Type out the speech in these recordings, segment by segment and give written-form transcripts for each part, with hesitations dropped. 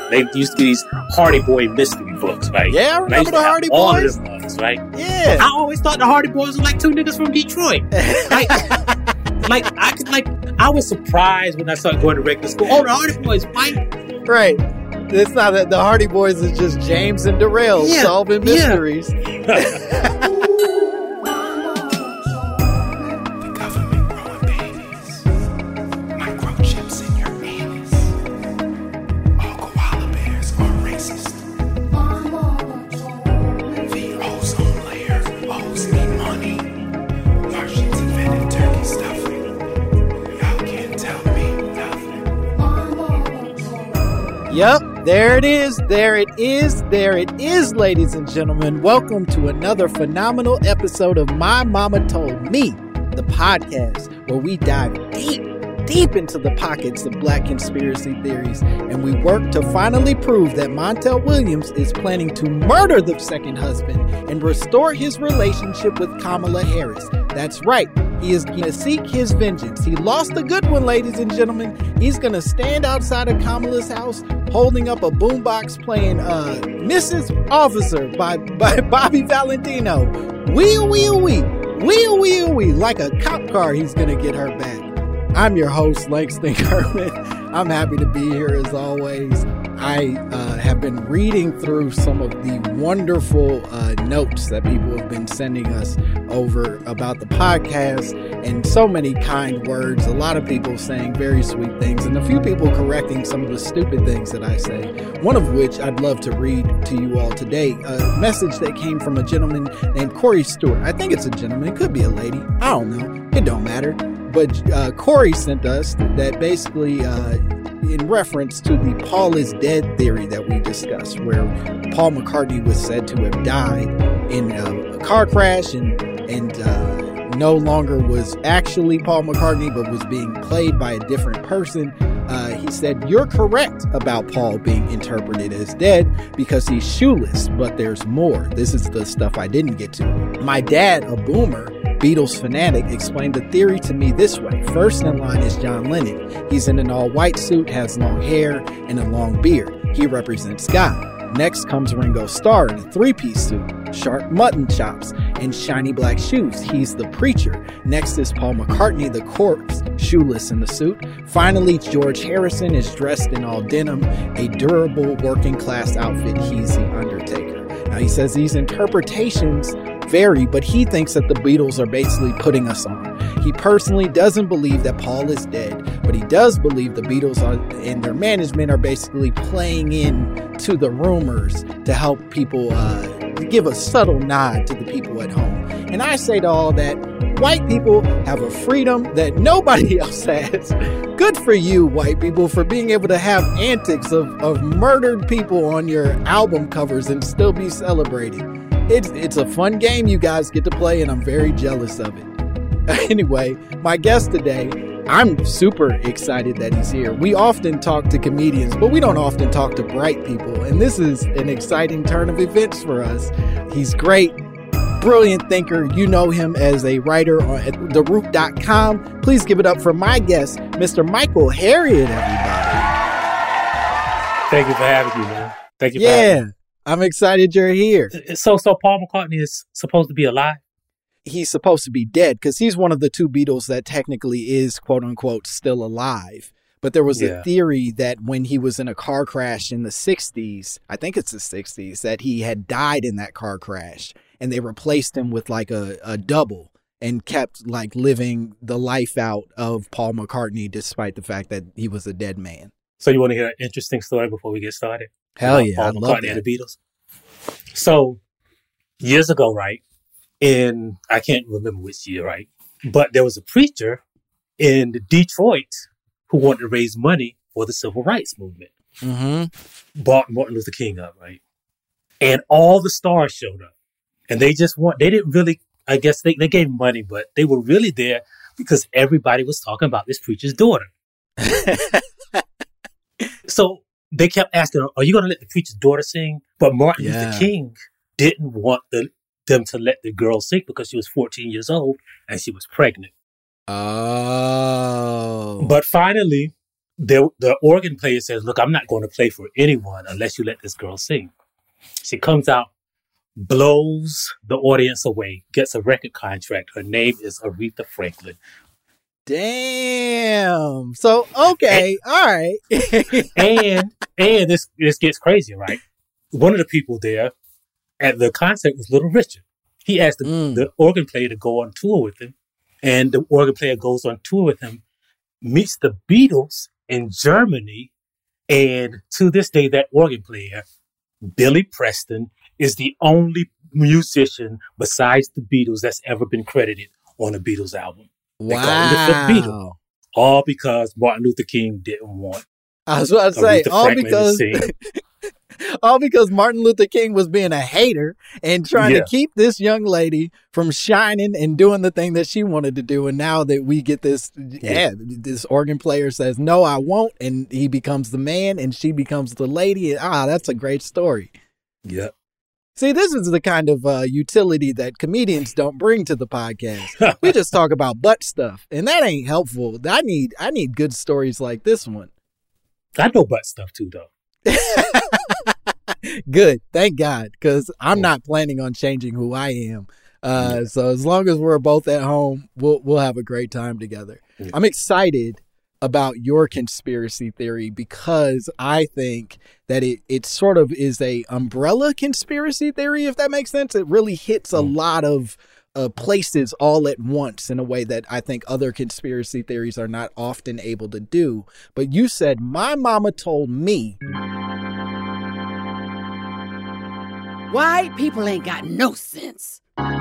They used to be these Hardy Boy mystery books, right? Yeah, I remember the Hardy all Boys. All of them books, right? Yeah. I always thought the Hardy Boys were like two niggas from Detroit. I was surprised when I started going to regular school. Oh, the Hardy Boys, white. Right. It's not that the Hardy Boys is just James and Darrell solving mysteries. Yep, there it is, ladies and gentlemen. Welcome to another phenomenal episode of My Mama Told Me, the podcast where we dive deep into the pockets of Black conspiracy theories, and we work to finally prove that Montel Williams is planning to murder the second husband and restore his relationship with Kamala Harris. That's right. He is going to seek his vengeance. He lost a good one, ladies and gentlemen. He's going to stand outside of Kamala's house holding up a boombox playing Mrs. Officer by Bobby Valentino. Wheel, wheel, wheel. Wheel, wheel, wheel. Like a cop car, he's going to get her back. I'm your host, Langston Kermit. I'm happy to be here as always. I have been reading through some of the wonderful notes that people have been sending us over about the podcast, and so many kind words. A lot of people saying very sweet things, and a few people correcting some of the stupid things that I say. One of which I'd love to read to you all today. A message that came from a gentleman named Corey Stewart. I think it's a gentleman. It could be a lady. I don't know. It don't matter. But Corey sent us that basically in reference to the Paul is dead theory that we discussed, where Paul McCartney was said to have died in a car crash and no longer was actually Paul McCartney, but was being played by a different person. He said, "You're correct about Paul being interpreted as dead because he's shoeless, but there's more." This is the stuff I didn't get to. My dad, a boomer, Beatles fanatic, explained the theory to me this way. First in line is John Lennon. He's in an all-white suit, has long hair, and a long beard. He represents God. Next comes Ringo Starr in a three-piece suit, sharp mutton chops, and shiny black shoes. He's the preacher. Next is Paul McCartney, the corpse, shoeless in the suit. Finally, George Harrison is dressed in all denim, a durable working-class outfit. He's the Undertaker. Now, he says these interpretations vary, but he thinks that the Beatles are basically putting us on. He personally doesn't believe that Paul is dead, but he does believe the Beatles and their management are basically playing in to the rumors to help people give a subtle nod to the people at home. And I say to all that, white people have a freedom that nobody else has. Good for you, white people, for being able to have antics of murdered people on your album covers and still be celebrating. It's a fun game you guys get to play, and I'm very jealous of it. Anyway, my guest today, I'm super excited that he's here. We often talk to comedians, but we don't often talk to bright people, and this is an exciting turn of events for us. He's great, brilliant thinker. You know him as a writer at TheRoot.com. Please give it up for my guest, Mr. Michael Harriot, everybody. Thank you for having me, man. Thank you for having me. I'm excited you're here. So Paul McCartney is supposed to be alive? He's supposed to be dead because he's one of the two Beatles that technically is, quote unquote, still alive. But there was a theory that when he was in a car crash in the 60s, I think it's the 60s, that he had died in that car crash. And they replaced him with like a double and kept like living the life out of Paul McCartney despite the fact that he was a dead man. So you want to hear an interesting story before we get started? Hell yeah, Paul McCartney and the Beatles. So years ago, right, in, I can't remember which year, right, but there was a preacher in Detroit who wanted to raise money for the civil rights movement. Mm-hmm. Brought Martin Luther King up, right? And all the stars showed up. And they didn't really, I guess they gave money, but they were really there because everybody was talking about this preacher's daughter. So they kept asking, are you going to let the preacher's daughter sing? But Martin Luther King didn't want them to let the girl sing because she was 14 years old and she was pregnant. Oh. But finally, the organ player says, "Look, I'm not going to play for anyone unless you let this girl sing." She comes out, blows the audience away, gets a record contract. Her name is Aretha Franklin. Damn. So, okay. All right. and this gets crazy, right? One of the people there at the concert was Little Richard. He asked the organ player to go on tour with him, and the organ player goes on tour with him, meets the Beatles in Germany, and to this day, that organ player, Billy Preston, is the only musician besides the Beatles that's ever been credited on a Beatles album. They call him the fifth Beatle. All because Martin Luther King didn't want. I was about to say, all because Martin Luther King was being a hater and trying to keep this young lady from shining and doing the thing that she wanted to do. And now that we get this, this organ player says, "No, I won't." And he becomes the man and she becomes the lady. That's a great story. Yeah. See, this is the kind of utility that comedians don't bring to the podcast. We just talk about butt stuff, and that ain't helpful. I need good stories like this one. I know butt stuff too, though. Good, thank God, because I'm not planning on changing who I am. So as long as we're both at home, we'll have a great time together. Yeah. I'm excited about your conspiracy theory because I think that it sort of is a umbrella conspiracy theory, if that makes sense. It really hits a lot of places all at once in a way that I think other conspiracy theories are not often able to do. But you said, "My mama told me white people ain't got no sense."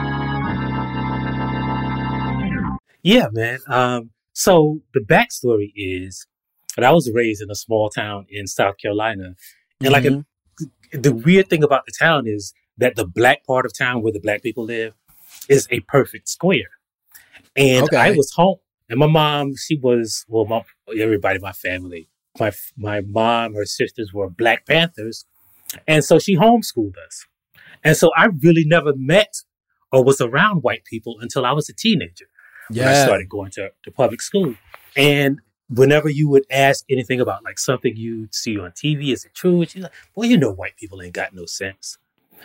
Yeah, man. So the backstory is that I was raised in a small town in South Carolina. And the weird thing about the town is that the black part of town where the black people live is a perfect square. And I was home. And my mom, she was, everybody in my family, my mom, her sisters were Black Panthers. And so she homeschooled us. And so I really never met or was around white people until I was a teenager. When I started going to public school. And whenever you would ask anything about like something you'd see on TV, is it true? She's like, "Well, you know, white people ain't got no sense."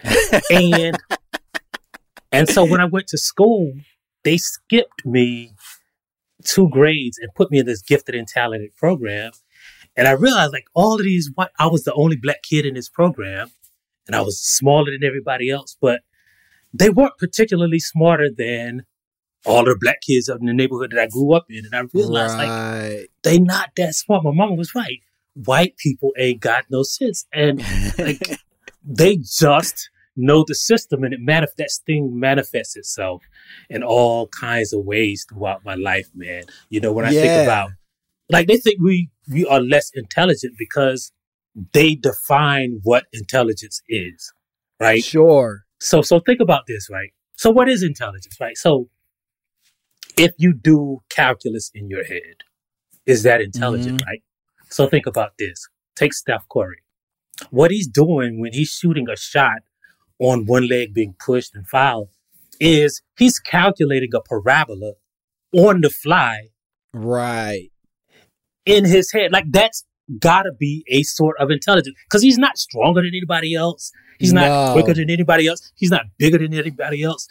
and so when I went to school, they skipped me 2 grades and put me in this gifted and talented program. And I realized like all of these I was the only black kid in this program, and I was smaller than everybody else, but they weren't particularly smarter than all the black kids up in the neighborhood that I grew up in. And I realized, like, they not that smart. My mama was right. White people ain't got no sense. And, like, they just know the system. And that thing manifests itself in all kinds of ways throughout my life, man. You know, when I think about, like, they think we are less intelligent because they define what intelligence is, right? Sure. So think about this, right? So what is intelligence, right? So, if you do calculus in your head, is that intelligent, right? So think about this. Take Steph Curry. What he's doing when he's shooting a shot on one leg being pushed and fouled is he's calculating a parabola on the fly. Right. In his head. Like that's gotta be a sort of intelligence. Because he's not stronger than anybody else. He's not quicker than anybody else. He's not bigger than anybody else.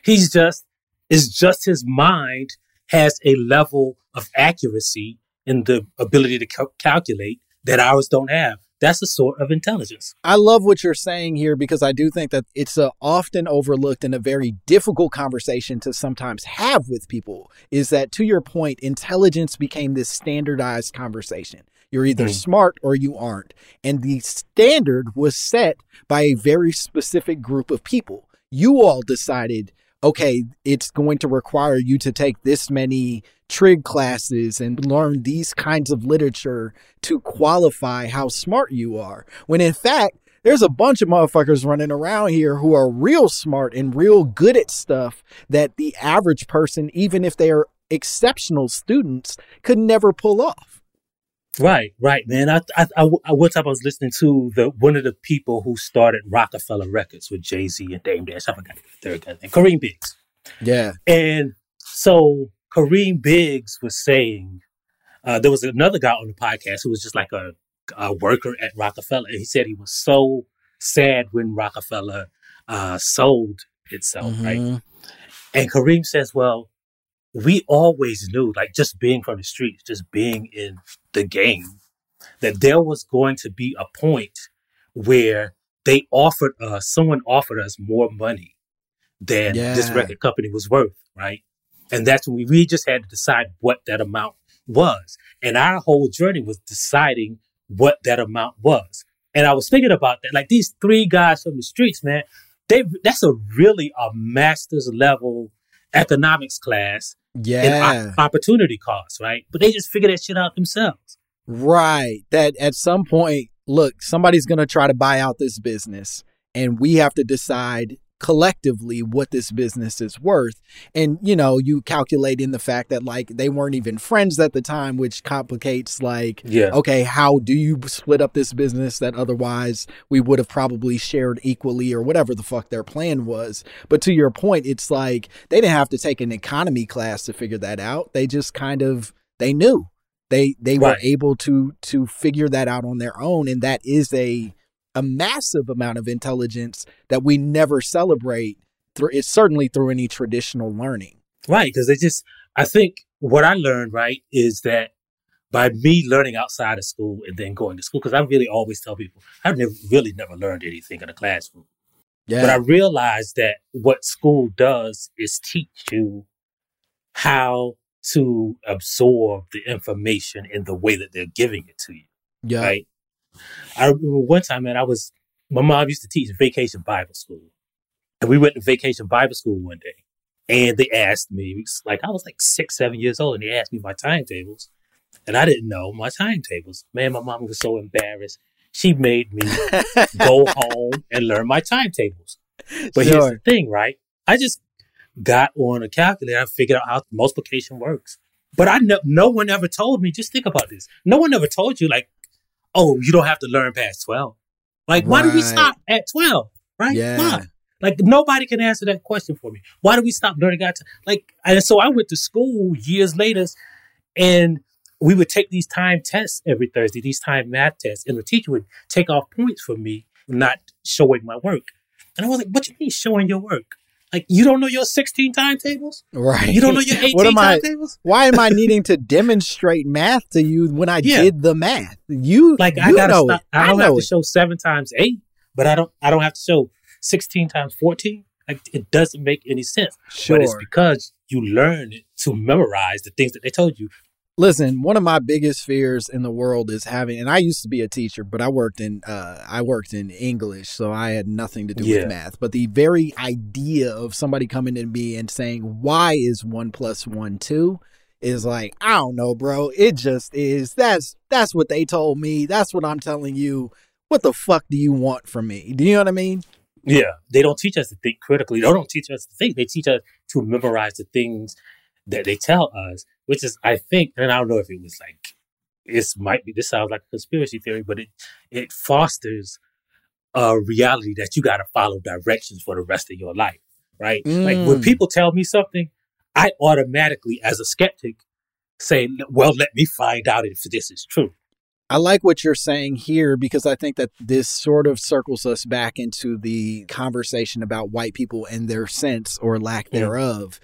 It's just his mind has a level of accuracy and the ability to calculate that ours don't have. That's a sort of intelligence. I love what you're saying here because I do think that it's often overlooked and a very difficult conversation to sometimes have with people is that, to your point, intelligence became this standardized conversation. You're either smart or you aren't. And the standard was set by a very specific group of people. You all decided, okay, it's going to require you to take this many trig classes and learn these kinds of literature to qualify how smart you are. When in fact, there's a bunch of motherfuckers running around here who are real smart and real good at stuff that the average person, even if they are exceptional students, could never pull off. Right, man. One time I was listening to one of the people who started Rockefeller Records with Jay-Z and Dame Dash. I forgot the third guy's name. Kareem Biggs. Yeah. And so Kareem Biggs was saying There was another guy on the podcast who was just like a worker at Rockefeller. And he said he was so sad when Rockefeller sold itself, right? And Kareem says, well, we always knew, like just being from the streets, just being in the game, that there was going to be a point where someone offered us more money than this record company was worth, right? And that's when we just had to decide what that amount was. And our whole journey was deciding what that amount was. And I was thinking about that, like these three guys from the streets, man, that's a master's level economics class in opportunity cost, right? But they just figure that shit out themselves. Right. That at some point, look, somebody's going to try to buy out this business and we have to decide collectively what this business is worth. And, you know, you calculate in the fact that like they weren't even friends at the time, which complicates like, okay, how do you split up this business that otherwise we would have probably shared equally or whatever the fuck their plan was. But to your point, it's like they didn't have to take an economy class to figure that out. They just they knew. They were able to figure that out on their own. And that is a massive amount of intelligence that we never celebrate it's certainly through any traditional learning. Right. Because I think what I learned, right, is that by me learning outside of school and then going to school, because I really always tell people, I've never learned anything in a classroom. Yeah. But I realized that what school does is teach you how to absorb the information in the way that they're giving it to you. Yeah. Right. I remember one time, man, my mom used to teach vacation Bible school. And we went to vacation Bible school one day. And they asked me, I was like 6, 7 years old, and they asked me my timetables. And I didn't know my timetables. Man, my mom was so embarrassed. She made me go home and learn my timetables. But here's the thing, right? I just got on a calculator and figured out how multiplication works. But no one ever told me, just think about this. No one ever told you, like, oh, you don't have to learn past 12. Like, why do we stop at 12? Right? Yeah. Why? Like, nobody can answer that question for me. Why do we stop learning? And so I went to school years later, and we would take these time tests every Thursday, these time math tests, and the teacher would take off points for me not showing my work. And I was like, what do you mean showing your work? Like, you don't know your 16 timetables? Right. You don't know your 18 timetables? Why am I needing to demonstrate math to you when I did the math? I gotta stop. I don't have to show 7 times 8, but I don't have to show 16 times 14. Like, it doesn't make any sense. Sure. But it's because you learn to memorize the things that they told you. Listen, one of my biggest fears in the world is and I used to be a teacher, but I worked in English, so I had nothing to do with math. But the very idea of somebody coming to me and saying, why is 1 + 1 2 is like, I don't know, bro. It just is. That's what they told me. That's what I'm telling you. What the fuck do you want from me? Do you know what I mean? Yeah. They don't teach us to think critically. They don't teach us to think. They teach us to memorize the things that they tell us, which is, I think, and I don't know if it was like, this sounds like a conspiracy theory, but it fosters a reality that you got to follow directions for the rest of your life, right? Like when people tell me something, I automatically, as a skeptic, say, well, let me find out if this is true. I like what you're saying here because I think that this sort of circles us back into the conversation about white people and their sense or lack thereof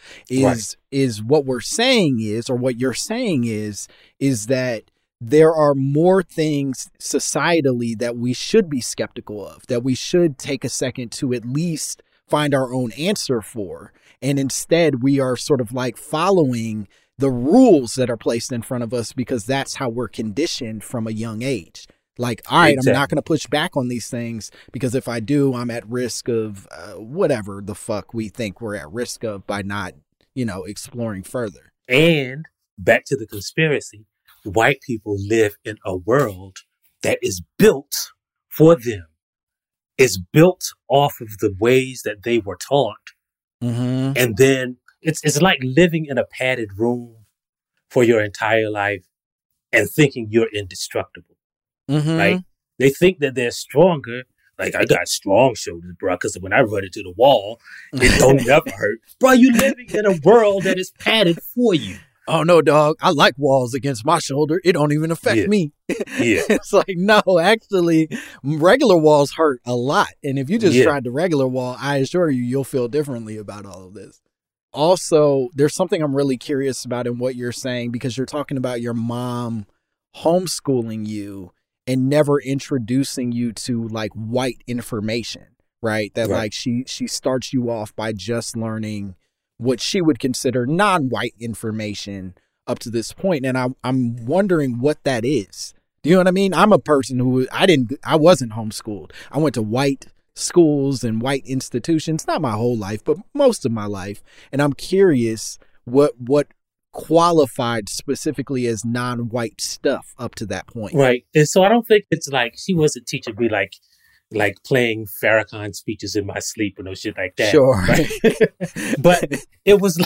is what we're saying is, or what you're saying is that there are more things societally that we should be skeptical of, that we should take a second to at least find our own answer for. And instead we are sort of like following the rules that are placed in front of us because that's how we're conditioned from a young age. Like, all right, exactly. I'm not going to push back on these things because if I do, I'm at risk of whatever the fuck we think we're at risk of by not, exploring further. And back to the conspiracy, white people live in a world that is built for them. It's built off of the ways that they were taught. Mm-hmm. And then it's like living in a padded room for your entire life and thinking you're indestructible, right? They think that they're stronger. Like, I got strong shoulders, bro, because when I run into the wall, it don't never hurt. Bro, you living in a world that is padded for you. oh no, dog, I like walls against my shoulder. It don't even affect me. Yeah. It's like, no, actually, regular walls hurt a lot. And if you just tried the regular wall, I assure you, you'll feel differently about all of this. Also, there's something I'm really curious about in what you're saying, because you're talking about your mom homeschooling you and never introducing you to like white information, right? That like she starts you off by just learning what she would consider non-white information up to this point. And I'm wondering what that is. Do you know what I mean? I'm a person who I wasn't homeschooled. I went to white schools and white institutions, not my whole life, but most of my life. And I'm curious what qualified specifically as non-white stuff up to that point. Right. And so I don't think it's like she wasn't teaching me like playing Farrakhan speeches in my sleep or no shit like that. Sure. Right? But it was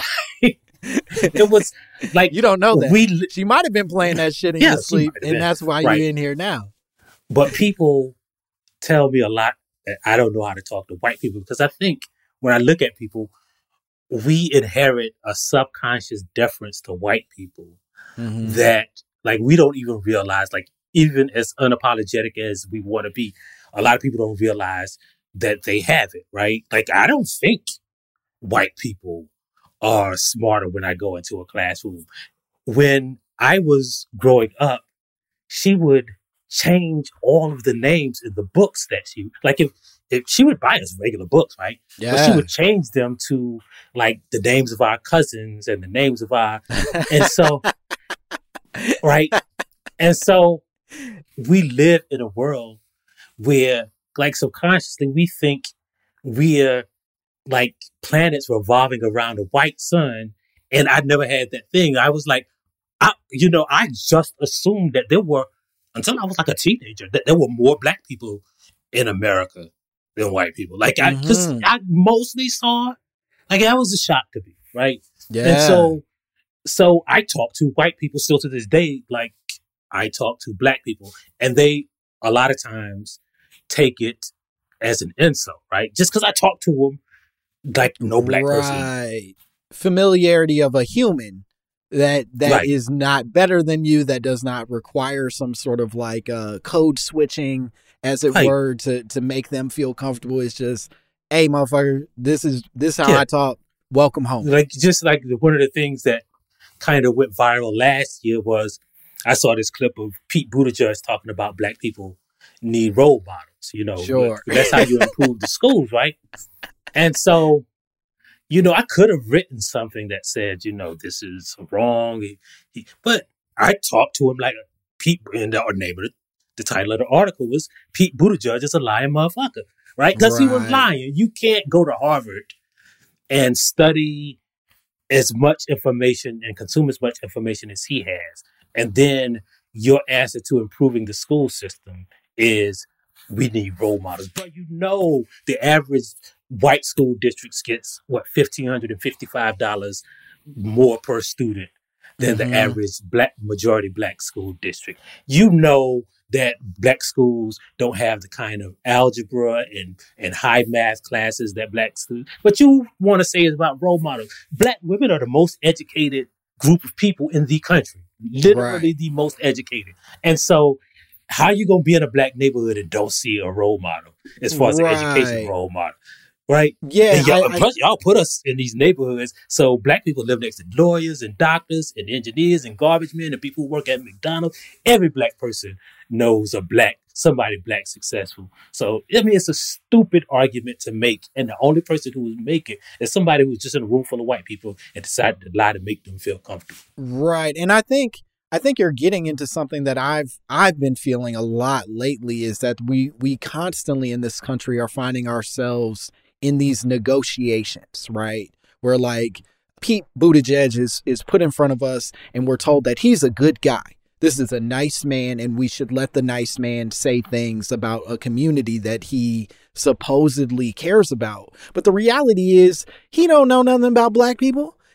like you don't know that. She might have been playing that shit in your sleep, and that's why you're in here now. But people tell me a lot that I don't know how to talk to white people, because I think when I look at people, we inherit a subconscious deference to white people that like we don't even realize, like even as unapologetic as we want to be, a lot of people don't realize that they have it, right? Like I don't think white people are smarter when I go into a classroom. When I was growing up, she would change all of the names in the books that if she would buy us regular books, right? Yeah. But she would change them to like the names of our cousins and the names of our, and so, right? And so we live in a world where like subconsciously we think we're like planets revolving around a white sun. And I never had that thing. I was like, I just assumed that there were, until I was like a teenager, that there were more black people in America than white people. Like because I mostly saw, like that was a shock to me, right? Yeah. And so I talk to white people still to this day, like I talk to black people, and they a lot of times take it as an insult, right? Just because I talk to them like no black person. Right. Familiarity of a human that is not better than you, that does not require some sort of like code switching, as it were, to make them feel comfortable. It's just, hey, motherfucker, this is how I talk. Welcome home. Like just like one of the things that kind of went viral last year was I saw this clip of Pete Buttigieg talking about black people need role models. You know, sure. That's how you improve the schools, right? And so, I could have written something that said, this is wrong. But I talked to him like Pete, and our neighbor, the title of the article was Pete Buttigieg is a lying motherfucker, right? Because he was lying. You can't go to Harvard and study as much information and consume as much information as he has. And then your answer to improving the school system is we need role models. But the average white school districts gets $1,555 more per student than the average majority black school district. That black schools don't have the kind of algebra and high math classes that black students. What you want to say is about role models. Black women are the most educated group of people in the country. Literally the most educated. And so how you going to be in a black neighborhood and don't see a role model as far as an education role model? Right? Yeah. Plus, y'all put us in these neighborhoods so black people live next to lawyers and doctors and engineers and garbage men and people who work at McDonald's. Every black person knows somebody black successful. So, it's a stupid argument to make. And the only person who would make it is somebody who's just in a room full of white people and decided to lie to make them feel comfortable. Right. And I think you're getting into something that I've been feeling a lot lately, is that we constantly in this country are finding ourselves in these negotiations, right? Where like Pete Buttigieg is put in front of us and we're told that he's a good guy. This is a nice man and we should let the nice man say things about a community that he supposedly cares about. But the reality is he don't know nothing about black people.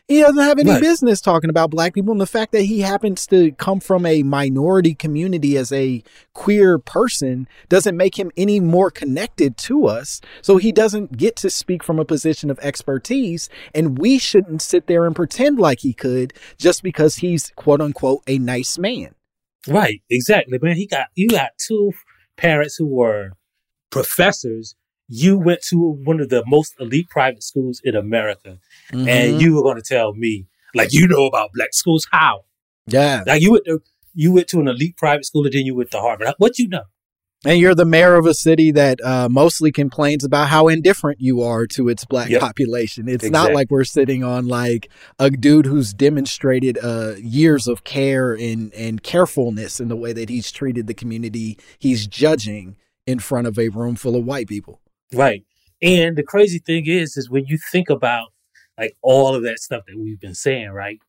He doesn't have any Right. business talking about black people. And the fact that he happens to come from a minority community as a queer person doesn't make him any more connected to us. So he doesn't get to speak from a position of expertise. And we shouldn't sit there and pretend like he could just because he's, quote unquote, a nice man. Right, exactly, man. You got two parents who were professors. You went to one of the most elite private schools in America, and you were going to tell me, like, you know about black schools? How? Yeah. Like, you went to an elite private school, and then you went to Harvard. What you know? And you're the mayor of a city that mostly complains about how indifferent you are to its black population. It's not like we're sitting on like a dude who's demonstrated years of care and carefulness in the way that he's treated the community he's judging in front of a room full of white people. Right. And the crazy thing is when you think about like all of that stuff that we've been saying, right?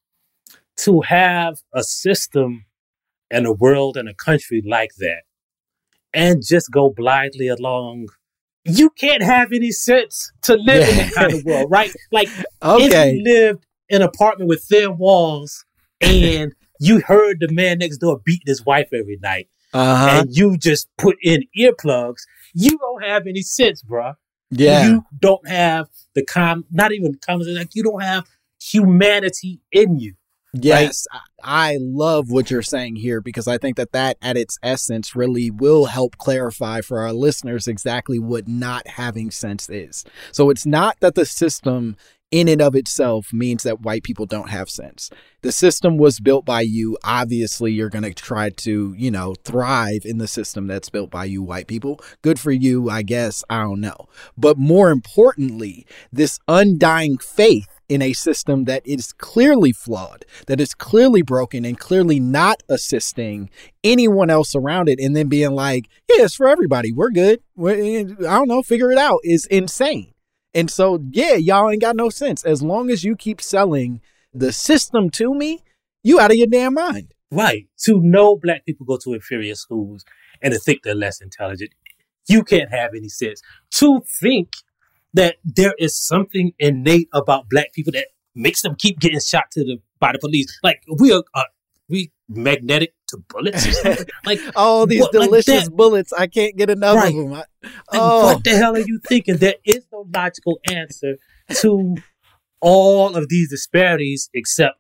To have a system and a world and a country like that and just go blindly along, you can't have any sense to live in that kind of world, right? Like if you lived in an apartment with thin walls and you heard the man next door beating his wife every night, and you just put in earplugs, you don't have any sense, bruh. Yeah. You don't have not even common sense, like you don't have humanity in you. Yes. Right? I love what you're saying here because I think that at its essence really will help clarify for our listeners exactly what not having sense is. So it's not that the system in and of itself means that white people don't have sense. The system was built by you. Obviously, you're going to try to, thrive in the system that's built by you, white people. Good for you, I guess. I don't know. But more importantly, this undying faith in a system that is clearly flawed, that is clearly broken and clearly not assisting anyone else around it. And then being like, yeah, it's for everybody. We're good. I don't know. Figure it out is insane. And so, yeah, y'all ain't got no sense. As long as you keep selling the system to me, you out of your damn mind. Right. To know black people go to inferior schools and to think they're less intelligent, you can't have any sense. To think that there is something innate about black people that makes them keep getting shot by the police. Like, we magnetic to bullets or something? Like, all these delicious bullets. I can't get enough of them. What the hell are you thinking? There is no logical answer to all of these disparities except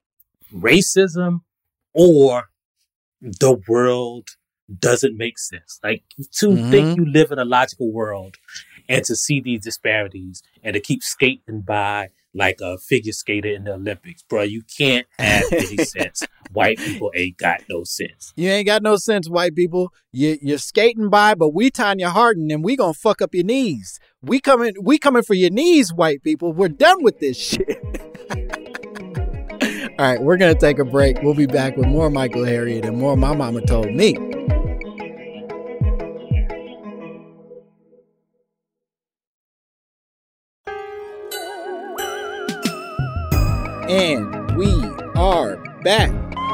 racism or the world doesn't make sense. Like, to think you live in a logical world and to see these disparities and to keep skating by like a figure skater in the Olympics, bro, you can't have any sense. White people ain't got no sense. You ain't got no sense, white people. You're skating by, but we Tanya Hardin and we gonna fuck up your knees. We coming for your knees, white people. We're done with this shit. All right, we're gonna take a break. We'll be back with more Michael Harriot and more My Mama Told Me. And we are back.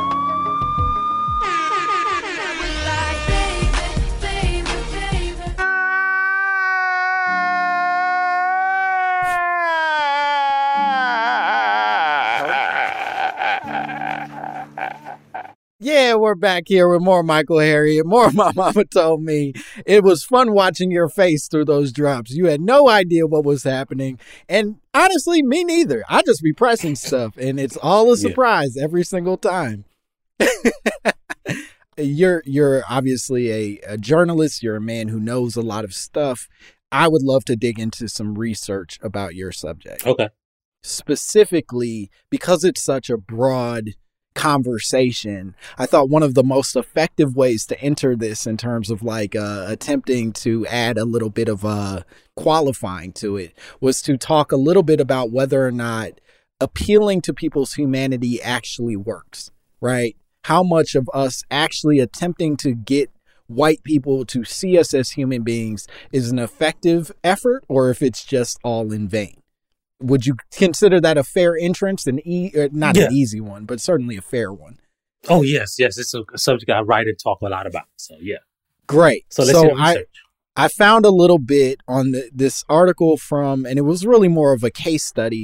Yeah, we're back here with more Michael Harriot, more My Mama Told Me. It was fun watching your face through those drops. You had no idea what was happening. And honestly, me neither. I just be pressing stuff, and it's all a surprise every single time. You're obviously a journalist. You're a man who knows a lot of stuff. I would love to dig into some research about your subject. Okay. Specifically, because it's such a broad conversation, I thought one of the most effective ways to enter this in terms of like attempting to add a little bit of qualifying to it was to talk a little bit about whether or not appealing to people's humanity actually works, right? How much of us actually attempting to get white people to see us as human beings is an effective effort, or if it's just all in vain. Would you consider that a fair entrance? Not an easy one, but certainly a fair one. Oh, yes. It's a subject I write and talk a lot about. So, yeah. Great. So let's hear the research. I found a little bit on this article and it was really more of a case study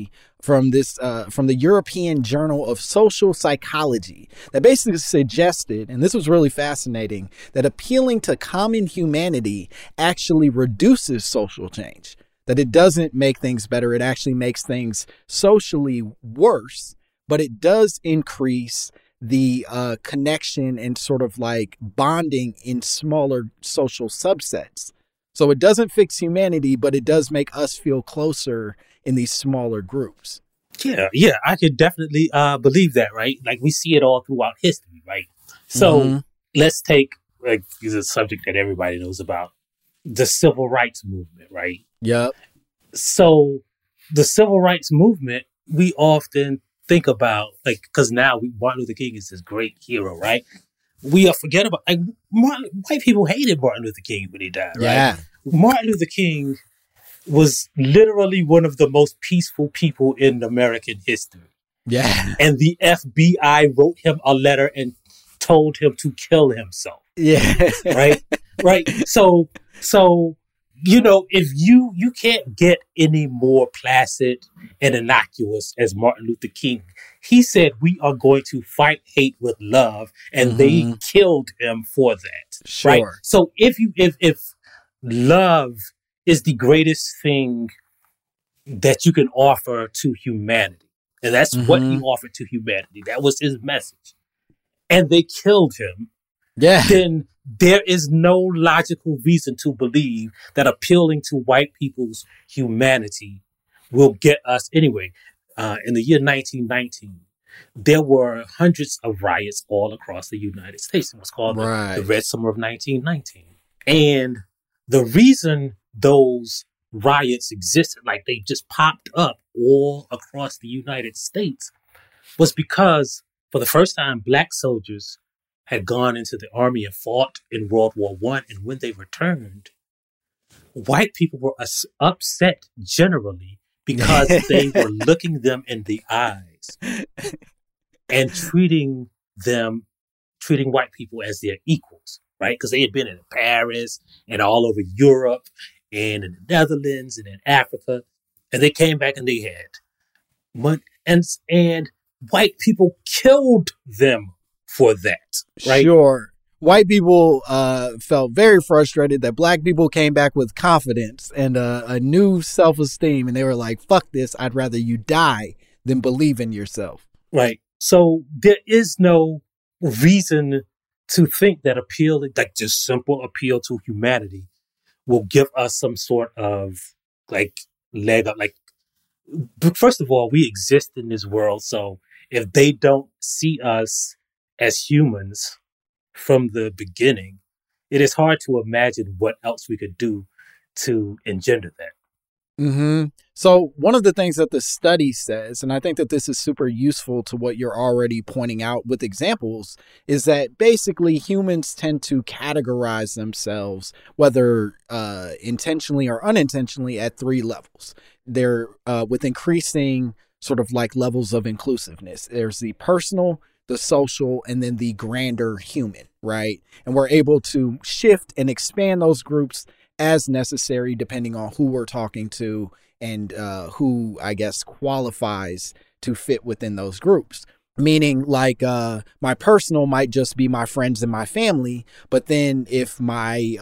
from the European Journal of Social Psychology that basically suggested, and this was really fascinating, that appealing to common humanity actually reduces social change. That it doesn't make things better. It actually makes things socially worse, but it does increase the connection and sort of like bonding in smaller social subsets. So it doesn't fix humanity, but it does make us feel closer in these smaller groups. Yeah, I could definitely believe that, right? Like we see it all throughout history, right? So let's take like the subject that everybody knows about, the civil rights movement, right? Yep. So the civil rights movement, we often think about, like, because now Martin Luther King is this great hero, right? We forget about, like, white people hated Martin Luther King when he died, right? Yeah. Martin Luther King was literally one of the most peaceful people in American history. Yeah. And the FBI wrote him a letter and told him to kill himself. Yeah. Right? Right. So, you know, if you can't get any more placid and innocuous as Martin Luther King. He said, we are going to fight hate with love. And they killed him for that. Sure. Right? So if love is the greatest thing that you can offer to humanity, and that's what he offered to humanity. That was his message. And they killed him. Yeah. Then there is no logical reason to believe that appealing to white people's humanity will get us anyway. In the year 1919, there were hundreds of riots all across the United States. It was called the Red Summer of 1919. And the reason those riots existed, like they just popped up all across the United States, was because for the first time, Black soldiers had gone into the army and fought in World War I. And when they returned, white people were upset generally because they were looking them in the eyes and treating white people as their equals, right? Because they had been in Paris and all over Europe and in the Netherlands and in Africa. And they came back and they had money. And white people killed them for that, right? Sure. White people felt very frustrated that Black people came back with confidence and a new self-esteem. And they were like, fuck this. I'd rather you die than believe in yourself. Right. So there is no reason to think that appeal, like just simple appeal to humanity, will give us some sort of like leg up. Like, first of all, we exist in this world. So if they don't see us as humans from the beginning, it is hard to imagine what else we could do to engender that. So one of the things that the study says, and I think that this is super useful to what you're already pointing out with examples, is that basically humans tend to categorize themselves, whether intentionally or unintentionally, at three levels. They're with increasing sort of like levels of inclusiveness. There's the personal, the social, and then the grander human, right? And we're able to shift and expand those groups as necessary, depending on who we're talking to and who, I guess, qualifies to fit within those groups. Meaning like my personal might just be my friends and my family. But then if my,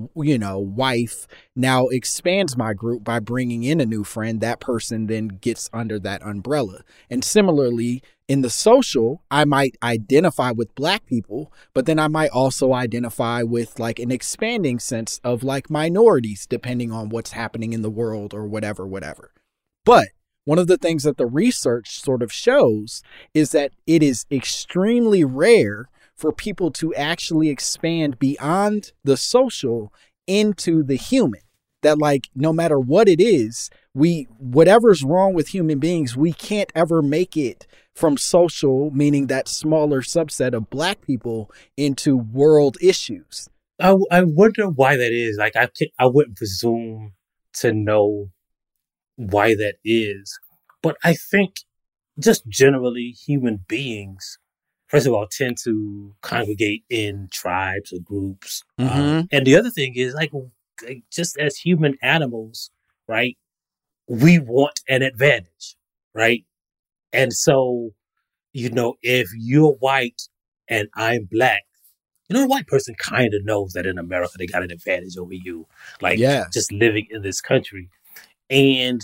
wife now expands my group by bringing in a new friend, that person then gets under that umbrella. And similarly, in the social, I might identify with Black people, but then I might also identify with like an expanding sense of like minorities, depending on what's happening in the world or whatever. But one of the things that the research sort of shows is that it is extremely rare for people to actually expand beyond the social into the human. That like, no matter what it is, whatever's wrong with human beings, we can't ever make it from social, meaning that smaller subset of Black people, into world issues. I wonder why that is. Like, I wouldn't presume to know why that is. But I think just generally human beings, first of all, tend to congregate in tribes or groups. And the other thing is like just as human animals, right? We want an advantage. right? And so, if you're white and I'm black, a white person kind of knows that in America they got an advantage over you, like Yeah. just living in this country. And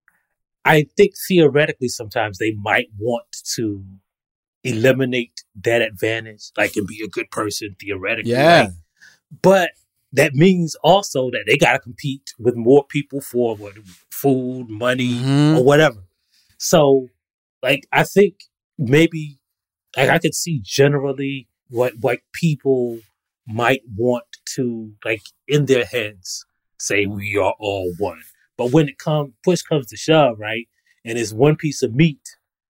I think theoretically sometimes they might want to eliminate that advantage, like, and be a good person theoretically. Yeah. Right? But that means also that they got to compete with more people for food, money, or whatever. So, like, I think maybe, like, I could see generally what people might want to, like, in their heads, say we are all one. But when push comes to shove, right, and it's one piece of meat,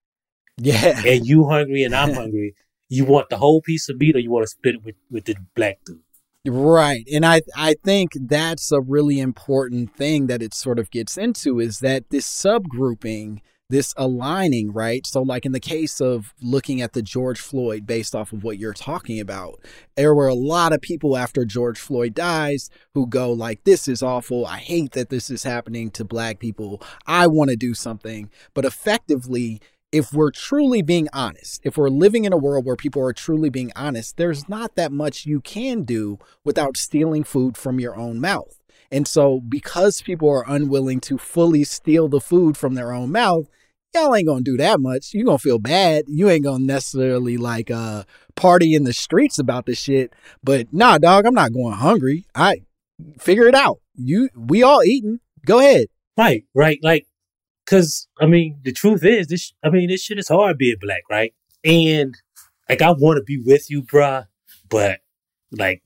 Yeah. and you hungry and I'm hungry, you want the whole piece of meat, or you want to split it with the black dude? Right. And I think that's a really important thing that it sort of gets into, is that this subgrouping, this aligning, right? So like in the case of looking at the George Floyd, based off of what you're talking about, there were a lot of people after George Floyd dies who go like, this is awful. I hate that this is happening to black people. I want to do something. But effectively, if we're truly being honest, if we're living in a world where people are truly being honest, there's not that much you can do without stealing food from your own mouth. And so because people are unwilling to fully steal the food from their own mouth, y'all ain't going to do that much. You're going to feel bad. You ain't going to necessarily like party in the streets about this shit. But nah, dog, I'm not going hungry. I figure it out. We all eating. Go ahead. Right. Like, because, I mean, the truth is, this shit is hard being black, right? And, like, I want to be with you, bruh, but, like,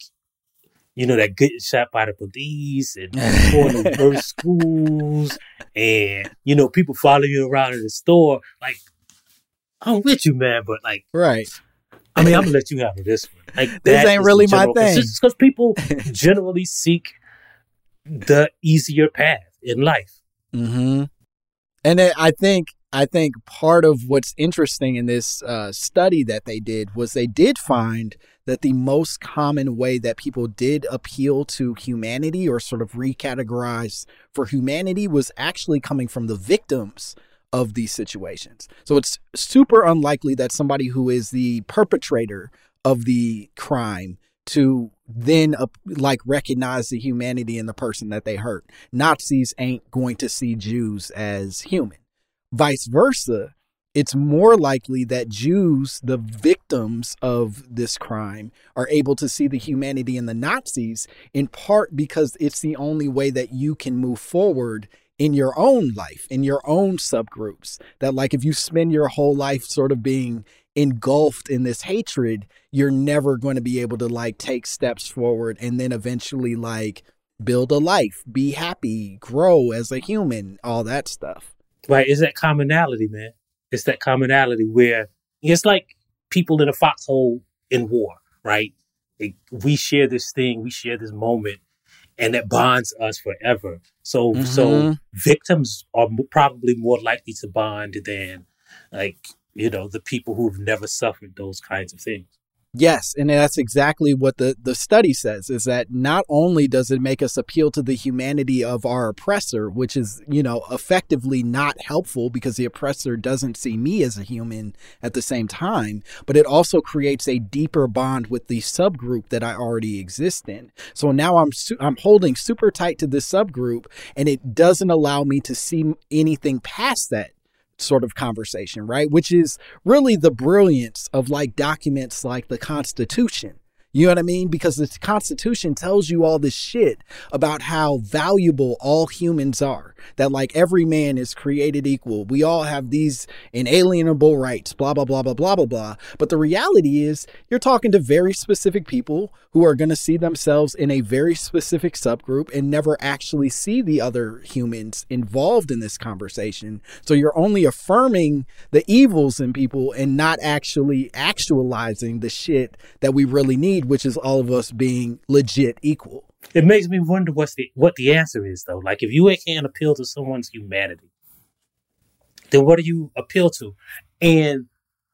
that getting shot by the police and going to worse schools and, people following you around in the store, like, I'm with you, man, but, like, right. I mean, I'm going to let you have this one. Like, this ain't really my thing. It's because people generally seek the easier path in life. Mm-hmm. And I think part of what's interesting in this study that they did was they did find that the most common way that people did appeal to humanity or sort of recategorize for humanity was actually coming from the victims of these situations. So it's super unlikely that somebody who is the perpetrator of the crime to then recognize the humanity in the person that they hurt. Nazis ain't going to see Jews as human. Vice versa, it's more likely that Jews, the victims of this crime, are able to see the humanity in the Nazis, in part because it's the only way that you can move forward in your own life, in your own subgroups. That, like, if you spend your whole life sort of being engulfed in this hatred, you're never going to be able to, like, take steps forward and then eventually, like, build a life, be happy, grow as a human, all that stuff. Right. It's that commonality, man. It's that commonality where it's like people in a foxhole in war, right? We share this thing, we share this moment, and that bonds us forever. So victims are probably more likely to bond than, like, the people who've never suffered those kinds of things. Yes, and that's exactly what the study says, is that not only does it make us appeal to the humanity of our oppressor, which is, effectively not helpful because the oppressor doesn't see me as a human at the same time, but it also creates a deeper bond with the subgroup that I already exist in. So now I'm holding super tight to this subgroup, and it doesn't allow me to see anything past that sort of conversation, right? Which is really the brilliance of like documents like the Constitution. You know what I mean? Because the Constitution tells you all this shit about how valuable all humans are, that like every man is created equal. We all have these inalienable rights, blah, blah, blah, blah, blah, blah, blah. But the reality is you're talking to very specific people who are going to see themselves in a very specific subgroup and never actually see the other humans involved in this conversation. So you're only affirming the evils in people and not actually actualizing the shit that we really need, which is all of us being legit equal. It makes me wonder what the answer is, though. Like, if you can't appeal to someone's humanity, then what do you appeal to? And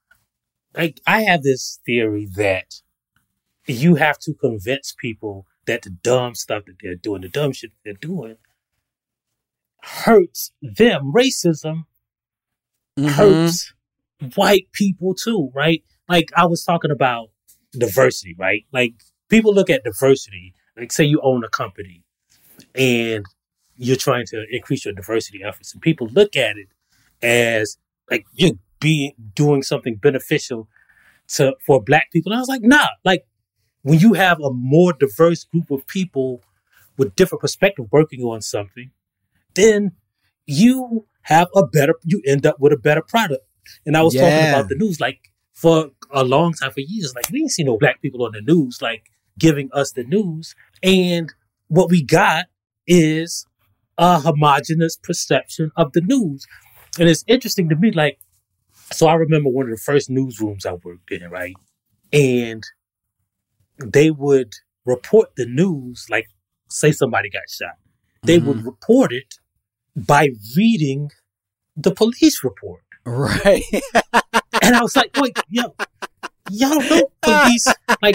like, I have this theory that you have to convince people that the dumb stuff that they're doing, the dumb shit that they're doing, hurts them. Racism hurts white people too, right? Like I was talking about diversity, right? Like people look at diversity, like say you own a company and you're trying to increase your diversity efforts, and people look at it as like you're doing something beneficial for black people. And I was like, nah, like when you have a more diverse group of people with different perspectives working on something, then you end up with a better product. And I was talking about the news, like for a long time, for years, like we didn't see no black people on the news, like giving us the news. And what we got is a homogenous perception of the news. And it's interesting to me, like, so I remember one of the first newsrooms I worked in, right? And they would report the news, like, say somebody got shot. They would report it by reading the police report. Right. And I was like, wait, y'all know police, like,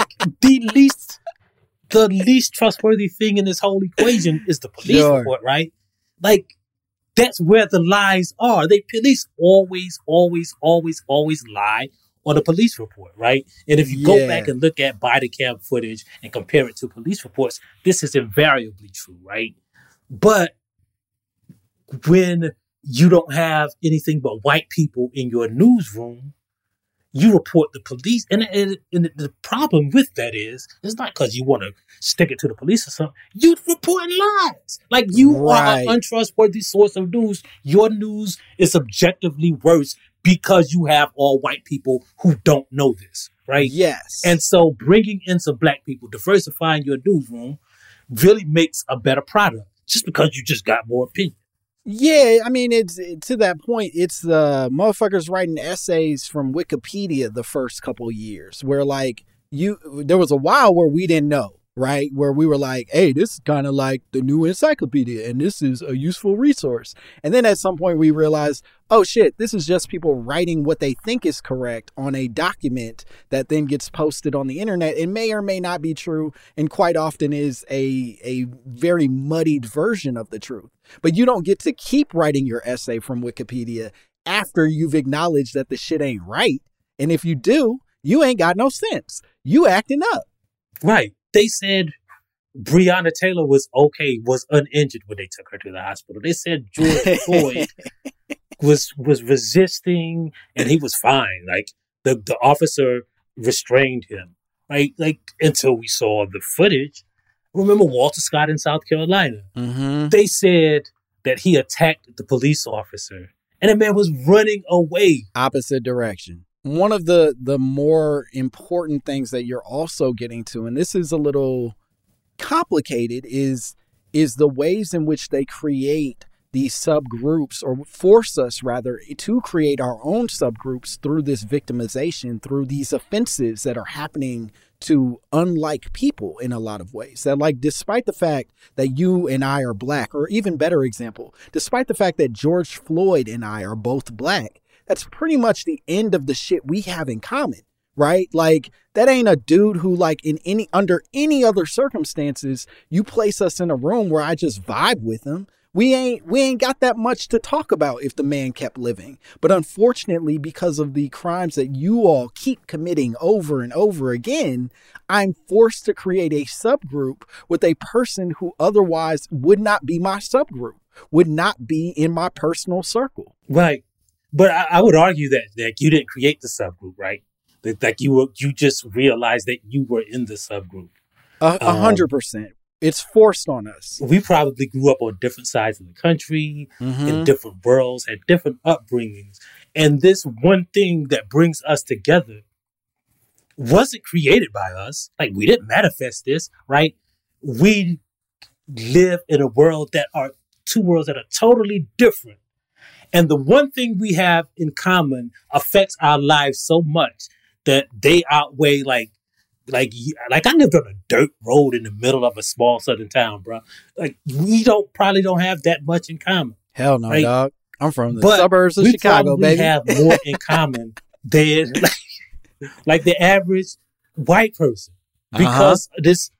the least trustworthy thing in this whole equation is the police report, right? Like, that's where the lies are. Police always lie on the police report, right? And if you go back and look at body cam footage and compare it to police reports, this is invariably true, right? But when you don't have anything but white people in your newsroom, you report the police. And the problem with that is, it's not because you want to stick it to the police or something. You're reporting lies. Like you are an untrustworthy source of news. Your news is objectively worse because you have all white people who don't know this, right? Yes. And so bringing in some black people, diversifying your newsroom really makes a better product just because you just got more opinion. Yeah, I mean, it's to that point, it's the motherfuckers writing essays from Wikipedia the first couple of years where like there was a while where we didn't know, right? Where we were like, hey, this is kind of like the new encyclopedia and this is a useful resource. And then at some point we realized, oh shit, this is just people writing what they think is correct on a document that then gets posted on the internet. It may or may not be true, and quite often is a very muddied version of the truth. But you don't get to keep writing your essay from Wikipedia after you've acknowledged that the shit ain't right. And if you do, you ain't got no sense. You acting up. Right. They said Breonna Taylor was uninjured when they took her to the hospital. They said George Floyd was resisting and he was fine. Like the officer restrained him, right? Like until we saw the footage. Remember Walter Scott in South Carolina? Mm-hmm. They said that he attacked the police officer and the man was running away. Opposite direction. One of the more important things that you're also getting to, and this is a little complicated, is the ways in which they create these subgroups, or force us rather to create our own subgroups through this victimization, through these offenses that are happening to unlike people in a lot of ways. That, like, despite the fact that you and I are black, or even better example, despite the fact that George Floyd and I are both black, that's pretty much the end of the shit we have in common, right? Like, that ain't a dude who, like, under any other circumstances, you place us in a room where I just vibe with him. We ain't got that much to talk about if the man kept living. But unfortunately, because of the crimes that you all keep committing over and over again, I'm forced to create a subgroup with a person who otherwise would not be my subgroup, would not be in my personal circle. Right. But I would argue that you didn't create the subgroup, right? That you just realized that you were in the subgroup. 100%. It's forced on us. We probably grew up on different sides of the country, in different worlds, had different upbringings. And this one thing that brings us together wasn't created by us. Like, we didn't manifest this, right? We live in a world that are two worlds that are totally different. And the one thing we have in common affects our lives so much that they outweigh like I lived on a dirt road in the middle of a small southern town, bro. Like, we probably don't have that much in common. Hell no, right? Dog. I'm from the suburbs of Chicago, baby. We have more in common than like the average white person because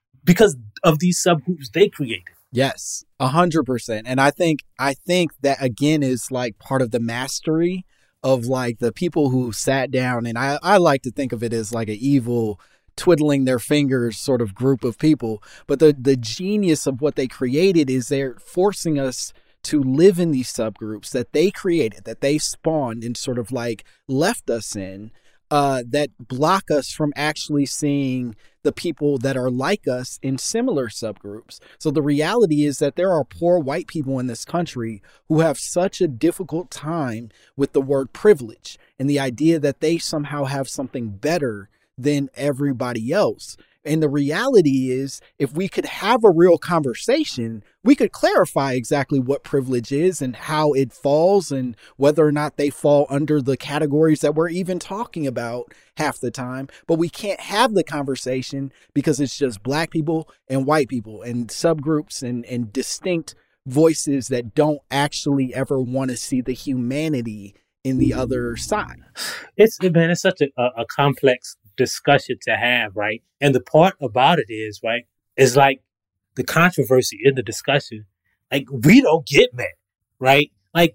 of these subgroups they created. Yes, 100%. And I think that, again, is like part of the mastery of like the people who sat down, and I like to think of it as like an evil twiddling their fingers sort of group of people. But the genius of what they created is they're forcing us to live in these subgroups that they created, that they spawned and sort of like left us in, that block us from actually seeing the people that are like us in similar subgroups. So the reality is that there are poor white people in this country who have such a difficult time with the word privilege and the idea that they somehow have something better than everybody else. And the reality is, if we could have a real conversation, we could clarify exactly what privilege is and how it falls and whether or not they fall under the categories that we're even talking about half the time. But we can't have the conversation because it's just black people and white people and subgroups and distinct voices that don't actually ever want to see the humanity in the other side. It's such a complex discussion to have, right? And the part about it is, right, is like the controversy in the discussion. Like, we don't get mad, right? Like,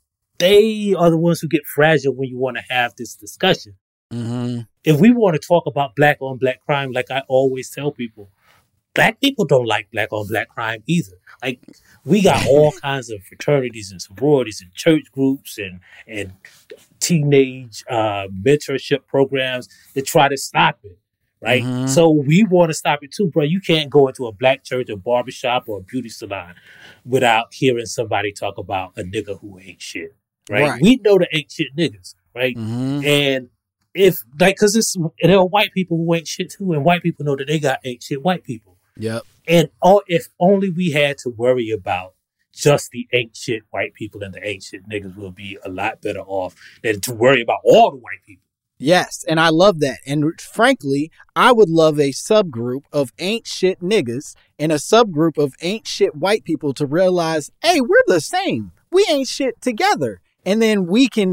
they are the ones who get fragile when you want to have this discussion. Mm-hmm. If we want to talk about black on black crime, like I always tell people, black people don't like black on black crime either. Like, we got all kinds of fraternities and sororities and church groups and teenage mentorship programs that try to stop it, right? Mm-hmm. So we want to stop it too, bro. You can't go into a black church or barbershop or a beauty salon without hearing somebody talk about a nigga who ain't shit, right? We know the ain't shit niggas, right? Mm-hmm. And if, like, because there are white people who ain't shit too, and white people know that they got ain't shit white people. Yep. And if only we had to worry about just the ain't shit white people and the ain't shit niggas, will be a lot better off than to worry about all the white people. Yes, and I love that. And frankly, I would love a subgroup of ain't shit niggas and a subgroup of ain't shit white people to realize, hey, we're the same. We ain't shit together. And then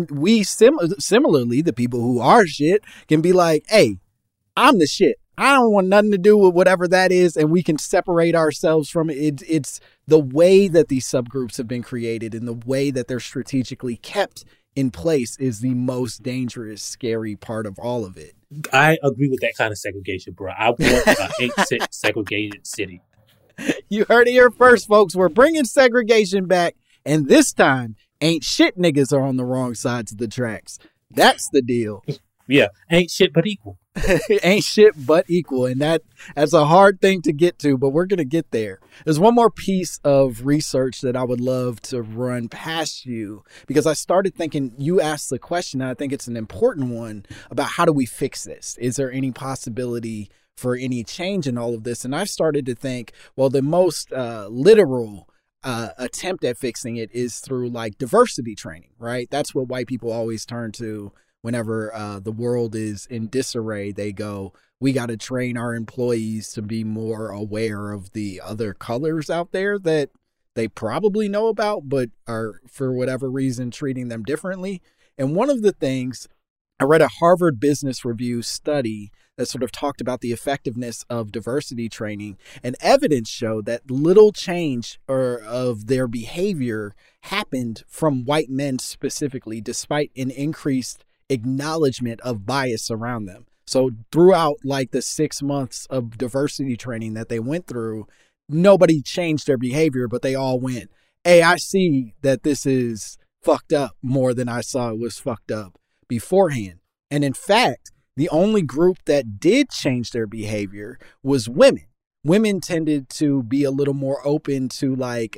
similarly, the people who are shit can be like, hey, I'm the shit. I don't want nothing to do with whatever that is, and we can separate ourselves from it. It's the way that these subgroups have been created and the way that they're strategically kept in place is the most dangerous, scary part of all of it. I agree with that kind of segregation, bro. I want an ain't segregated city. You heard it here first, folks. We're bringing segregation back, and this time, ain't shit niggas are on the wrong sides of the tracks. That's the deal. Yeah, ain't shit but equal. Ain't shit but equal. And that's a hard thing to get to, but we're going to get there. There's one more piece of research that I would love to run past you, because I started thinking, you asked the question, and I think it's an important one, about how do we fix this? Is there any possibility for any change in all of this? And I've started to think, well, the most literal attempt at fixing it is through like diversity training, right? That's what white people always turn to whenever the world is in disarray. They go, we got to train our employees to be more aware of the other colors out there that they probably know about, but are for whatever reason treating them differently. And one of the things, I read a Harvard Business Review study that sort of talked about the effectiveness of diversity training, and evidence showed that little change of their behavior happened from white men specifically, despite an increased acknowledgement of bias around them. So throughout like the 6 months of diversity training that they went through, nobody changed their behavior, but they all went, hey, I see that this is fucked up more than I saw it was fucked up beforehand. And in fact, the only group that did change their behavior was women. Women tended to be a little more open to like,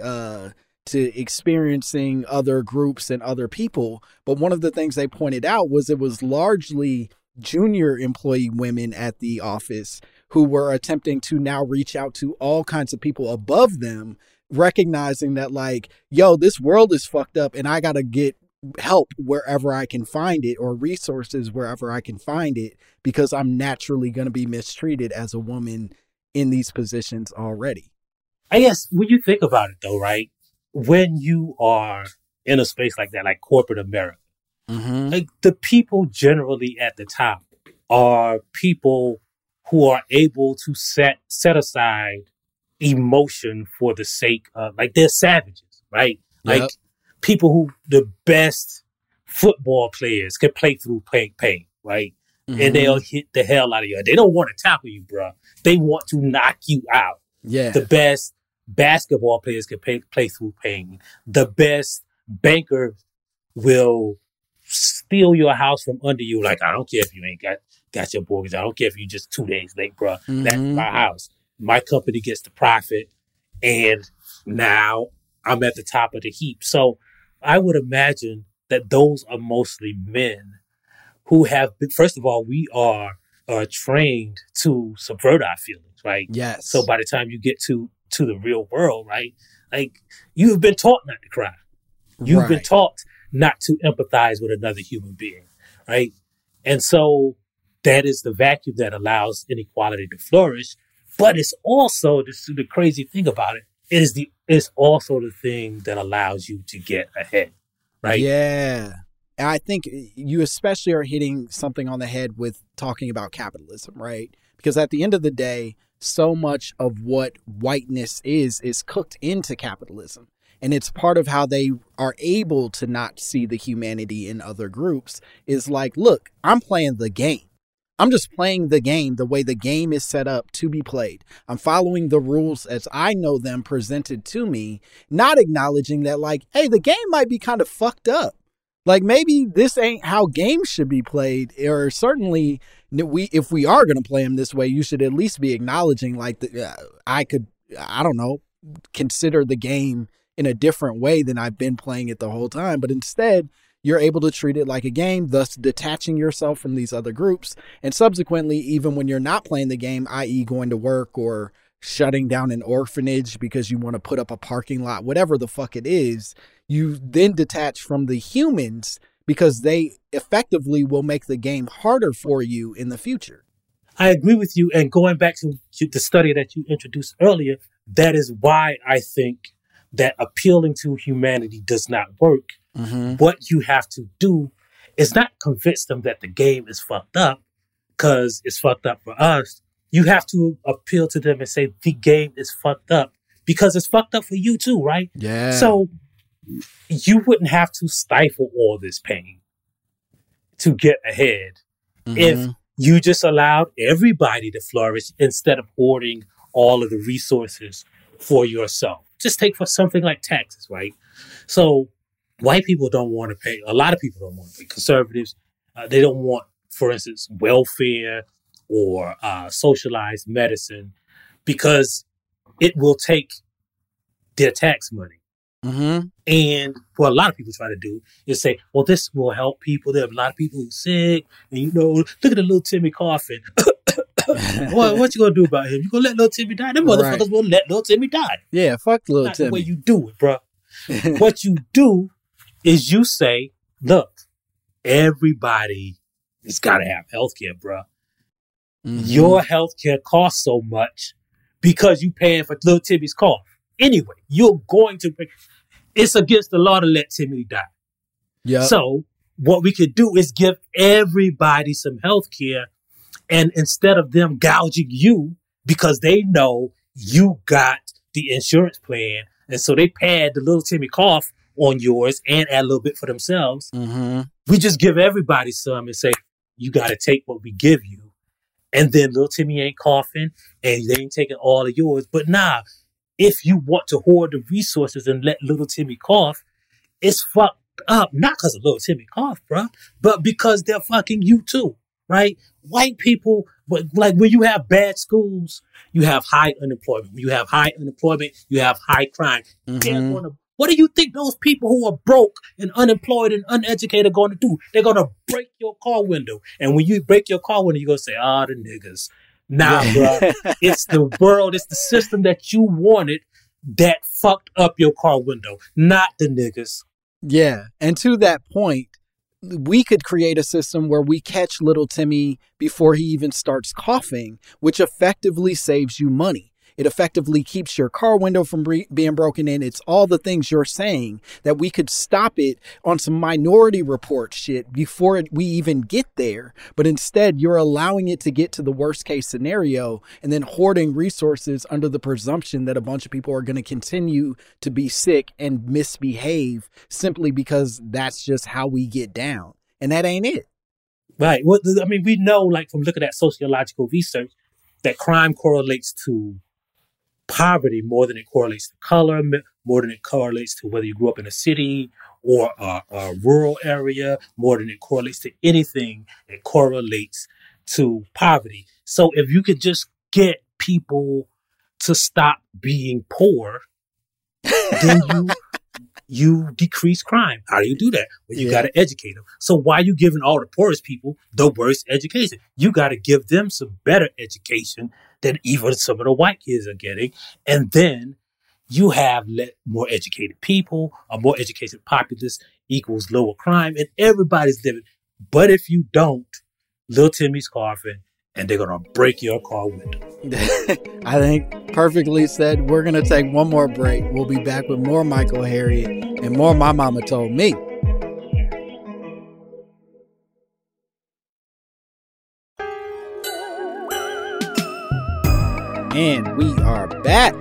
to experiencing other groups and other people. But one of the things they pointed out was it was largely junior employee women at the office who were attempting to now reach out to all kinds of people above them, recognizing that like, yo, this world is fucked up and I got to get help wherever I can find it, or resources wherever I can find it, because I'm naturally going to be mistreated as a woman in these positions already. I guess when you think about it though, right? When you are in a space like that, like corporate America, like the people generally at the top are people who are able to set aside emotion for the sake of, like, they're savages, right? Like people who the best football players can play through pain, right? And they'll hit the hell out of you. They don't want to tackle you, bro. They want to knock you out. Yeah. The best basketball players can play through pain. The best banker will steal your house from under you. Like, I don't care if you ain't got your mortgage. I don't care if you just 2 days late, bro. That's my house. My company gets the profit. And now I'm at the top of the heap. So I would imagine that those are mostly men who have been, first of all, we are trained to subvert our feelings, right? Yes. So by the time you get to the real world, right? Like, you've been taught not to cry. You've been taught not to empathize with another human being, right? And so that is the vacuum that allows inequality to flourish. But it's also, the crazy thing about it, it's also the thing that allows you to get ahead, right? Yeah. I think you especially are hitting something on the head with talking about capitalism, right? Because at the end of the day, so much of what whiteness is cooked into capitalism. And it's part of how they are able to not see the humanity in other groups is like, look, I'm playing the game. I'm just playing the game the way the game is set up to be played. I'm following the rules as I know them presented to me, not acknowledging that, like, hey, the game might be kind of fucked up. Like, maybe this ain't how games should be played, or certainly if we are going to play them this way, you should at least be acknowledging, like, I don't know, consider the game in a different way than I've been playing it the whole time. But instead, you're able to treat it like a game, thus detaching yourself from these other groups. And subsequently, even when you're not playing the game, i.e. going to work or shutting down an orphanage because you want to put up a parking lot, whatever the fuck it is, you then detach from the humans because they effectively will make the game harder for you in the future. I agree with you. And going back to the study that you introduced earlier, that is why I think that appealing to humanity does not work. What you have to do is not convince them that the game is fucked up because it's fucked up for us. You have to appeal to them and say the game is fucked up because it's fucked up for you too, right? Yeah. So you wouldn't have to stifle all this pain to get ahead if you just allowed everybody to flourish instead of hoarding all of the resources for yourself. Just take for something like taxes, right? So white people don't want to pay. A lot of people don't want to pay. Conservatives, they don't want, for instance, welfare or socialized medicine because it will take their tax money. And what a lot of people try to do is say, well, this will help people. There are a lot of people who are sick. And, you know, look at the little Timmy coughing. What you going to do about him? You going to let little Timmy die? Them motherfuckers will let little Timmy die. Yeah, fuck little Not Timmy. the way you do it, bro. What you do is you say, look, everybody has got to have health care, bro. Your health care costs so much because you paying for little Timmy's cough. Anyway, you're going to bring... It's against the law to let Timmy die. Yeah. So what we could do is give everybody some health care, and instead of them gouging you because they know you got the insurance plan, and so they pad the little Timmy cough on yours and add a little bit for themselves. We just give everybody some and say, you got to take what we give you. And then little Timmy ain't coughing and they ain't taking all of yours. But nah, if you want to hoard the resources and let little Timmy cough, it's fucked up. Not because of little Timmy cough, bro, but because they're fucking you too, right? White people, like when you have bad schools, you have high unemployment. When you have high unemployment, you have high crime. What do you think those people who are broke and unemployed and uneducated are going to do? They're going to break your car window. And when you break your car window, you're going to say, the niggas. Nah, bro. It's the world, it's the system that you wanted that fucked up your car window, not the niggas. Yeah. And to that point, we could create a system where we catch little Timmy before he even starts coughing, which effectively saves you money. It effectively keeps your car window from being broken in. It's all the things you're saying that we could stop it on some Minority Report shit before we even get there. But instead, you're allowing it to get to the worst case scenario and then hoarding resources under the presumption that a bunch of people are going to continue to be sick and misbehave simply because that's just how we get down. And that ain't it. Right. Well, I mean, we know, like, from looking at sociological research, that crime correlates to poverty more than it correlates to color, more than it correlates to whether you grew up in a city or a rural area, more than it correlates to anything. It correlates to poverty. So if you could just get people to stop being poor, then you decrease crime. How do you do that? Well, you got to educate them. So why are you giving all the poorest people the worst education? You got to give them some better education than even some of the white kids are getting. And then you have more educated people, a more educated populace equals lower crime, and everybody's living. But if you don't, little Timmy's coughing, and they're going to break your car window. I think perfectly said. We're going to take one more break. We'll be back with more Michael Harriot and more My Mama Told Me. And we are back.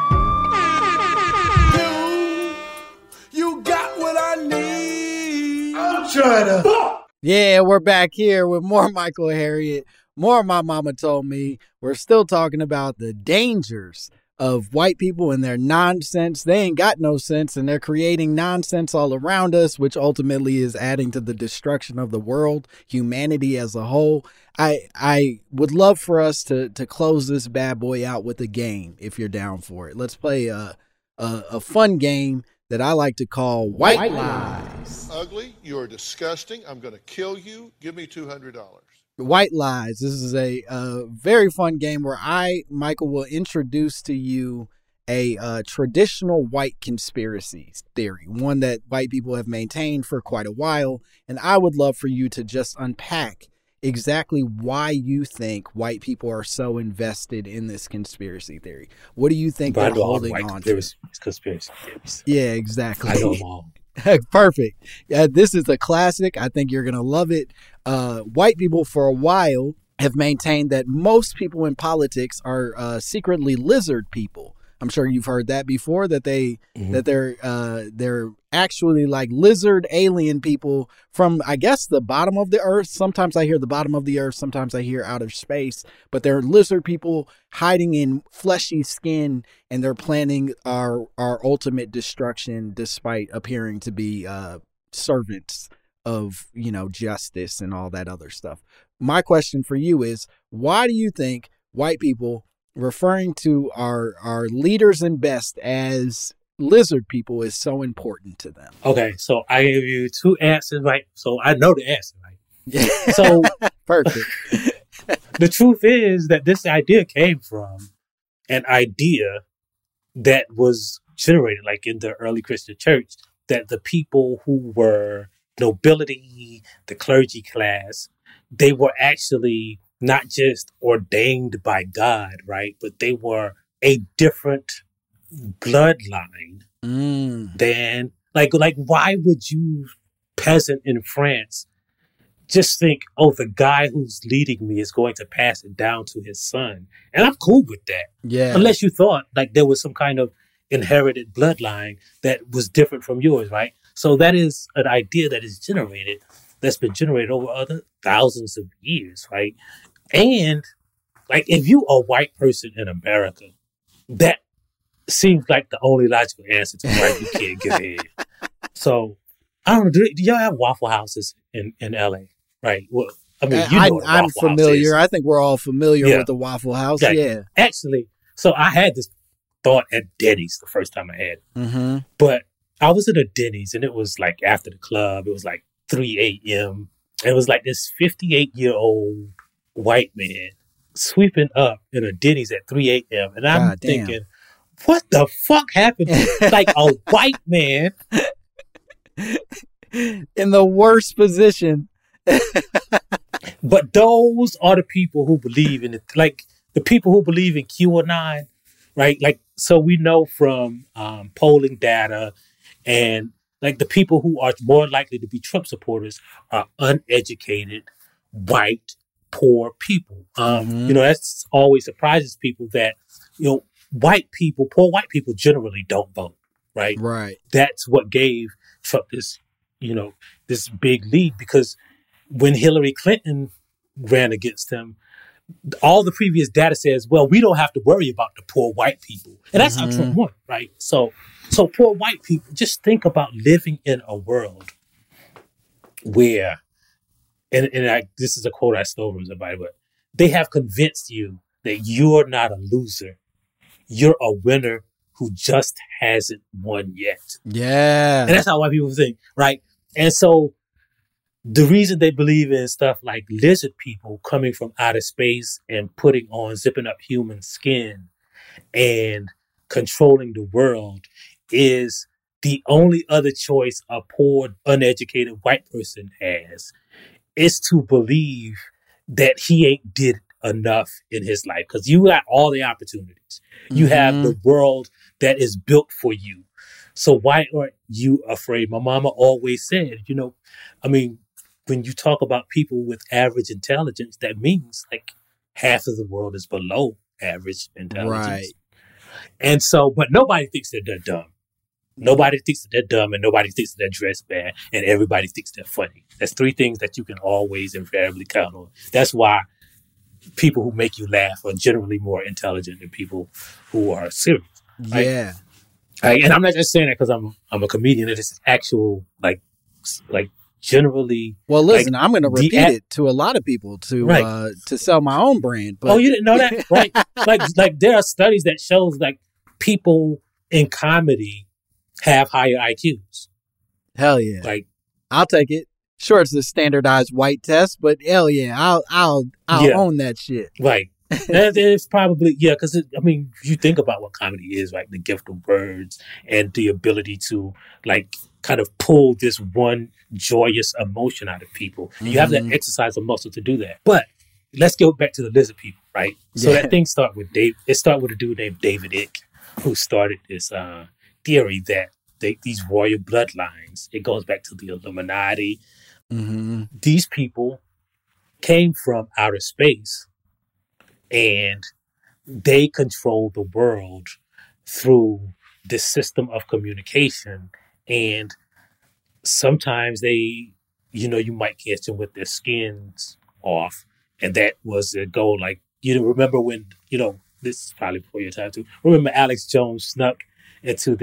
You got what I need. I'm trying to. Yeah, we're back here with more Michael Harriot. More My Mama Told Me. We're still talking about the dangers of white people and their nonsense. They ain't got no sense, and they're creating nonsense all around us, which ultimately is adding to the destruction of the world, humanity as a whole. I would love for us to close this bad boy out with a game, if you're down for it. Let's play a fun game that I like to call White Lies. Ugly, you're disgusting. I'm going to kill you. Give me $200. White Lies. This is a very fun game where Michael, will introduce to you a traditional white conspiracy theory, one that white people have maintained for quite a while. And I would love for you to just unpack exactly why you think white people are so invested in this conspiracy theory. What do you think they're holding on to? Conspiracy theories. Yeah, exactly. I know them all. Perfect. This is a classic. I think you're going to love it. White people for a while have maintained that most people in politics are secretly lizard people. I'm sure you've heard that before, that they're actually like lizard alien people from, I guess, the bottom of the earth. Sometimes I hear the bottom of the earth. Sometimes I hear outer space. But they're lizard people hiding in fleshy skin, and they're planning our ultimate destruction despite appearing to be servants of, justice and all that other stuff. My question for you is, why do you think white people referring to our leaders and best as lizard people is so important to them? Okay, so I gave you two answers, right? So I know the answer, right? So perfect. The truth is that this idea came from an idea that was generated like in the early Christian church, that the people who were nobility, the clergy class, they were actually not just ordained by God, right? But they were a different bloodline than like why would you peasant in France just think, oh, the guy who's leading me is going to pass it down to his son? And I'm cool with that. Yeah. Unless you thought like there was some kind of inherited bloodline that was different from yours, right? So that is an idea that's been generated over other thousands of years, right? And like, if you are a white person in America, that seems like the only logical answer to why you can't get in. So I don't know. Do y'all have Waffle Houses in LA? Right. Well, I mean, I'm familiar. I think we're all familiar with the Waffle House. Yeah. Actually, so I had this thought at Denny's the first time I had it. Mm-hmm. But I was at a Denny's and it was like after the club. It was like 3 a.m. It was like this 58-year-old white man sweeping up in a Denny's at 3 a.m. And I'm thinking, what the fuck happened? Like a white man in the worst position. But those are the people who believe in it. Like the people who believe in QAnon, right? Like, so we know from polling data and like the people who are more likely to be Trump supporters are uneducated, white, poor people. You know, that's always surprises people that, you know, poor white people generally don't vote, right? Right. That's what gave Trump this, you know, this big lead, because when Hillary Clinton ran against him, all the previous data says, well, we don't have to worry about the poor white people. And that's how Trump won, right? So poor white people, just think about living in a world where, this is a quote I stole from somebody, but they have convinced you that you're not a loser. You're a winner who just hasn't won yet. Yeah. And that's how white people think, right? And so the reason they believe in stuff like lizard people coming from outer space and zipping up human skin and controlling the world is the only other choice a poor, uneducated white person has is to believe that he ain't did enough in his life, because you got all the opportunities. You have the world that is built for you. So why aren't you afraid? My mama always said, you know, I mean, when you talk about people with average intelligence, that means like half of the world is below average intelligence. Right. And so, but nobody thinks that they're dumb. Nobody thinks that they're dumb, and nobody thinks that they're dressed bad, and everybody thinks they're funny. That's three things that you can always invariably count on. That's why people who make you laugh are generally more intelligent than people who are serious. Right? Yeah. Right? And I'm not just saying that because I'm a comedian. It's actual like generally. Well, listen, like, I'm going to repeat it to a lot of people to sell my own brand. But... Oh, you didn't know that, right? like there are studies that shows like people in comedy have higher IQs. Hell yeah! Like, I'll take it. Sure, it's a standardized white test, but hell yeah, I'll own that shit. Right. It's probably, because I mean, you think about what comedy is, right? The gift of words and the ability to like kind of pull this one joyous emotion out of people. You have to exercise a muscle to do that. But let's go back to the lizard people, right? So that thing started with It started with a dude named David Icke, who started this theory that these royal bloodlines, it goes back to the Illuminati. These people came from outer space and they control the world through this system of communication. And sometimes they, you might catch them with their skins off. And that was their goal. Like, remember when, this is probably before your time too. Remember Alex Jones snuck into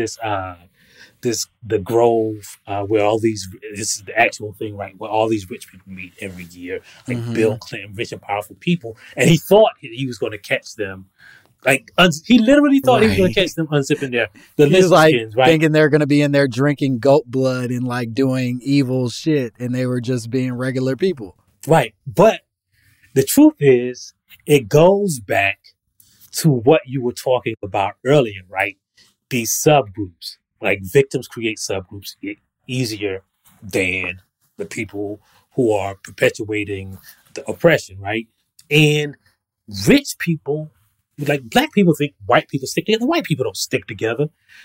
the Grove, where this is the actual thing, right? Where all these rich people meet every year, like Bill Clinton, rich and powerful people. And he thought he was going to catch them. Like, he literally thought he was going to catch them unzipping the lizard skins, right? Thinking they're going to be in there drinking goat blood and like doing evil shit. And they were just being regular people. Right. But the truth is, it goes back to what you were talking about earlier, right? These subgroups. Like, victims create subgroups easier than the people who are perpetuating the oppression, right? And rich people, like black people, think white people stick together. White people don't stick together.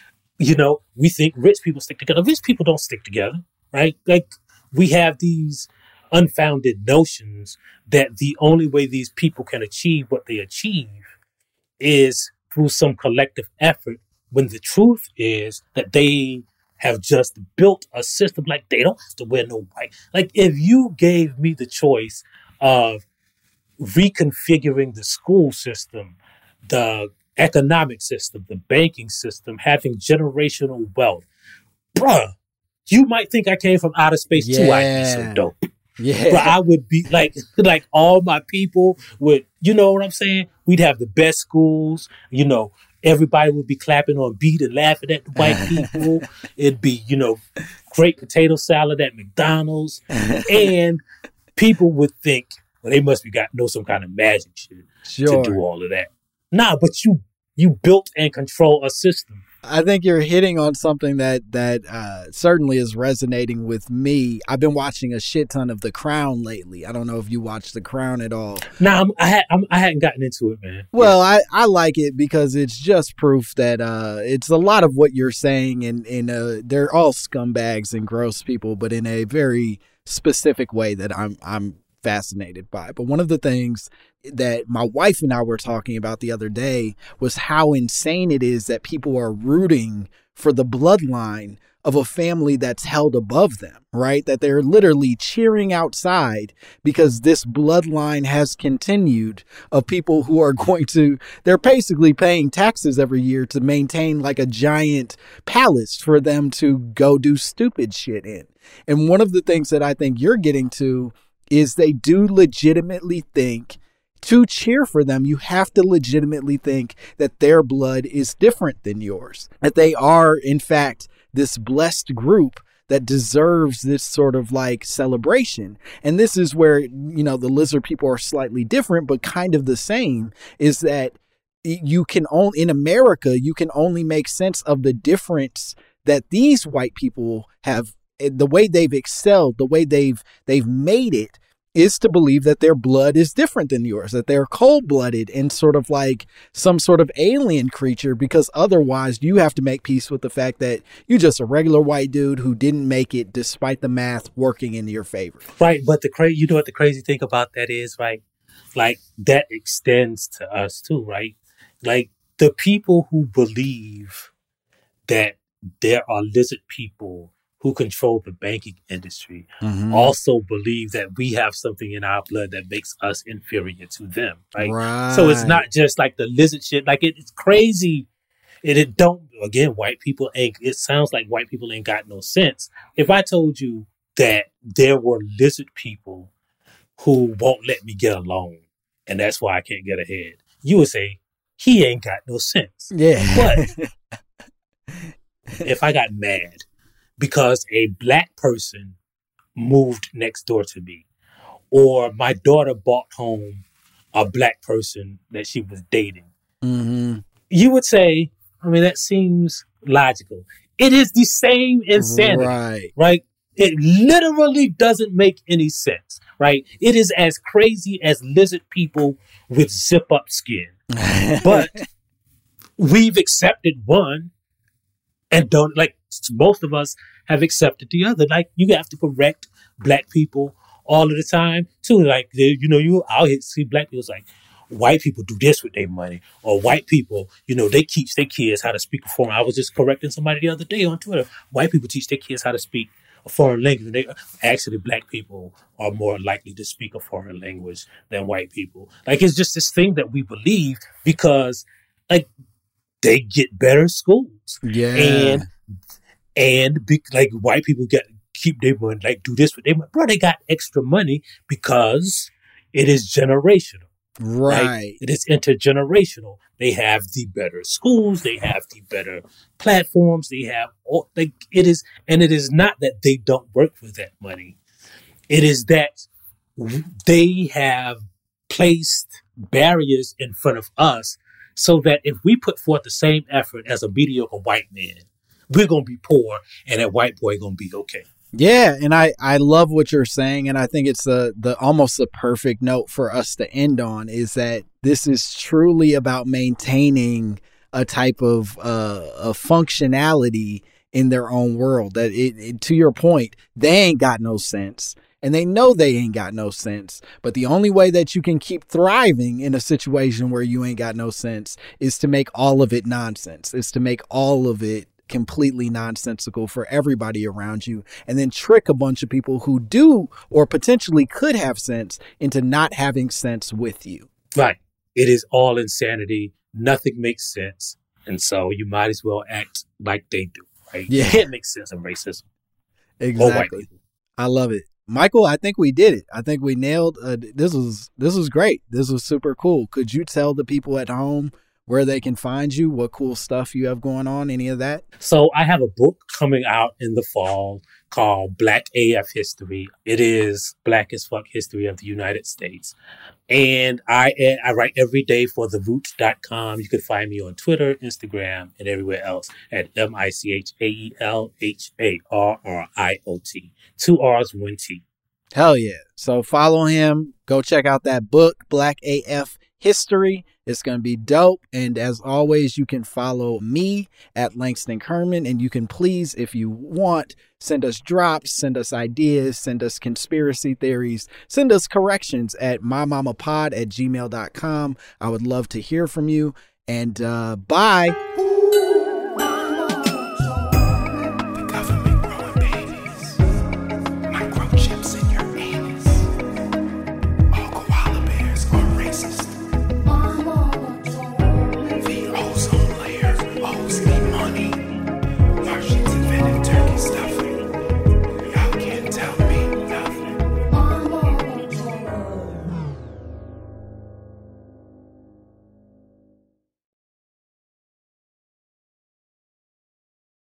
We think rich people stick together. Rich people don't stick together, right? Like, we have these unfounded notions that the only way these people can achieve what they achieve is through some collective effort, when the truth is that they have just built a system. Like, they don't have to wear no white. Like, if you gave me the choice of reconfiguring the school system, the economic system, the banking system, having generational wealth, bruh, you might think I came from outer space too. I'd be so dope. Yeah. But I would be like all my people would, you know what I'm saying? We'd have the best schools, everybody would be clapping on beat and laughing at the white people. It'd be, great potato salad at McDonald's. And people would think, well, they must be know some kind of magic shit to do all of that. Nah, but you built and control a system. I think you're hitting on something that certainly is resonating with me. I've been watching a shit ton of The Crown lately. I don't know if you watch The Crown at all. No, I hadn't gotten into it, man. Well, yeah. I like it because it's just proof that it's a lot of what you're saying, and they're all scumbags and gross people, but in a very specific way that I'm fascinated by. But one of the things that my wife and I were talking about the other day was how insane it is that people are rooting for the bloodline of a family that's held above them, right? That they're literally cheering outside because this bloodline has continued of people who are they're basically paying taxes every year to maintain like a giant palace for them to go do stupid shit in. And one of the things that I think you're getting to is they do legitimately think, to cheer for them, you have to legitimately think that their blood is different than yours, that they are, in fact, this blessed group that deserves this sort of like celebration. And this is where, the lizard people are slightly different, but kind of the same, is that in America, you can only make sense of the difference that these white people have. The way they've excelled, the way they've made it, is to believe that their blood is different than yours, that they're cold-blooded and sort of like some sort of alien creature, because otherwise you have to make peace with the fact that you're just a regular white dude who didn't make it despite the math working in your favor. Right, but you know what the crazy thing about that is, right? Like, that extends to us too, right? Like, the people who believe that there are lizard people who control the banking industry also believe that we have something in our blood that makes us inferior to them, right? So it's not just like the lizard shit. Like, it's crazy. It sounds like white people ain't got no sense. If I told you that there were lizard people who won't let me get a loan, and that's why I can't get ahead, you would say, he ain't got no sense. Yeah. But if I got mad because a black person moved next door to me, or my daughter brought home a black person that she was dating, you would say, I mean, that seems logical. It is the same insanity, right? It literally doesn't make any sense, right? It is as crazy as lizard people with zip-up skin. But we've accepted one and don't, like, most of us have accepted the other. Like, you have to correct black people all of the time too. Like, you out here see black people, it's like, white people do this with their money, or white people, they teach their kids how to speak a foreign. I was just correcting somebody the other day on Twitter. White people teach their kids how to speak a foreign language. Actually, black people are more likely to speak a foreign language than white people. Like, it's just this thing that we believe because, like, they get better schools. Yeah. Like, white people keep their money, like, do this with their money. Bro, they got extra money because it is generational. Right. Like, it is intergenerational. They have the better schools. They have the better platforms. They have all, like, it is not that they don't work for that money. It is that they have placed barriers in front of us so that if we put forth the same effort as a mediocre white man, we're going to be poor and that white boy going to be okay. Yeah, and I love what you're saying, and I think it's the almost the perfect note for us to end on, is that this is truly about maintaining a type of a functionality in their own world. That it, to your point, they ain't got no sense, and they know they ain't got no sense. But the only way that you can keep thriving in a situation where you ain't got no sense is to make all of it nonsense. Is to make all of it completely nonsensical for everybody around you, and then trick a bunch of people who do or potentially could have sense into not having sense with you. Right. It is all insanity. Nothing makes sense. And so you might as well act like they do, right? Yeah. You can't make sense of racism. Exactly. Or white people. I love it. Michael, I think we did it. I think we nailed this was great. This was super cool. Could you tell the people at home where they can find you, what cool stuff you have going on, any of that? So I have a book coming out in the fall called Black AF History. It is Black as Fuck History of the United States. And I write every day for theroots.com. You can find me on Twitter, Instagram, and everywhere else at MICHAELHARRIOT. 2 R's, 1 T. Hell yeah. So follow him. Go check out that book, Black AF History. It's going to be dope. And as always, you can follow me at Langston Kerman. And you can please, if you want, send us drops, send us ideas, send us conspiracy theories, send us corrections at mymamapod@gmail.com. I would love to hear from you. And bye.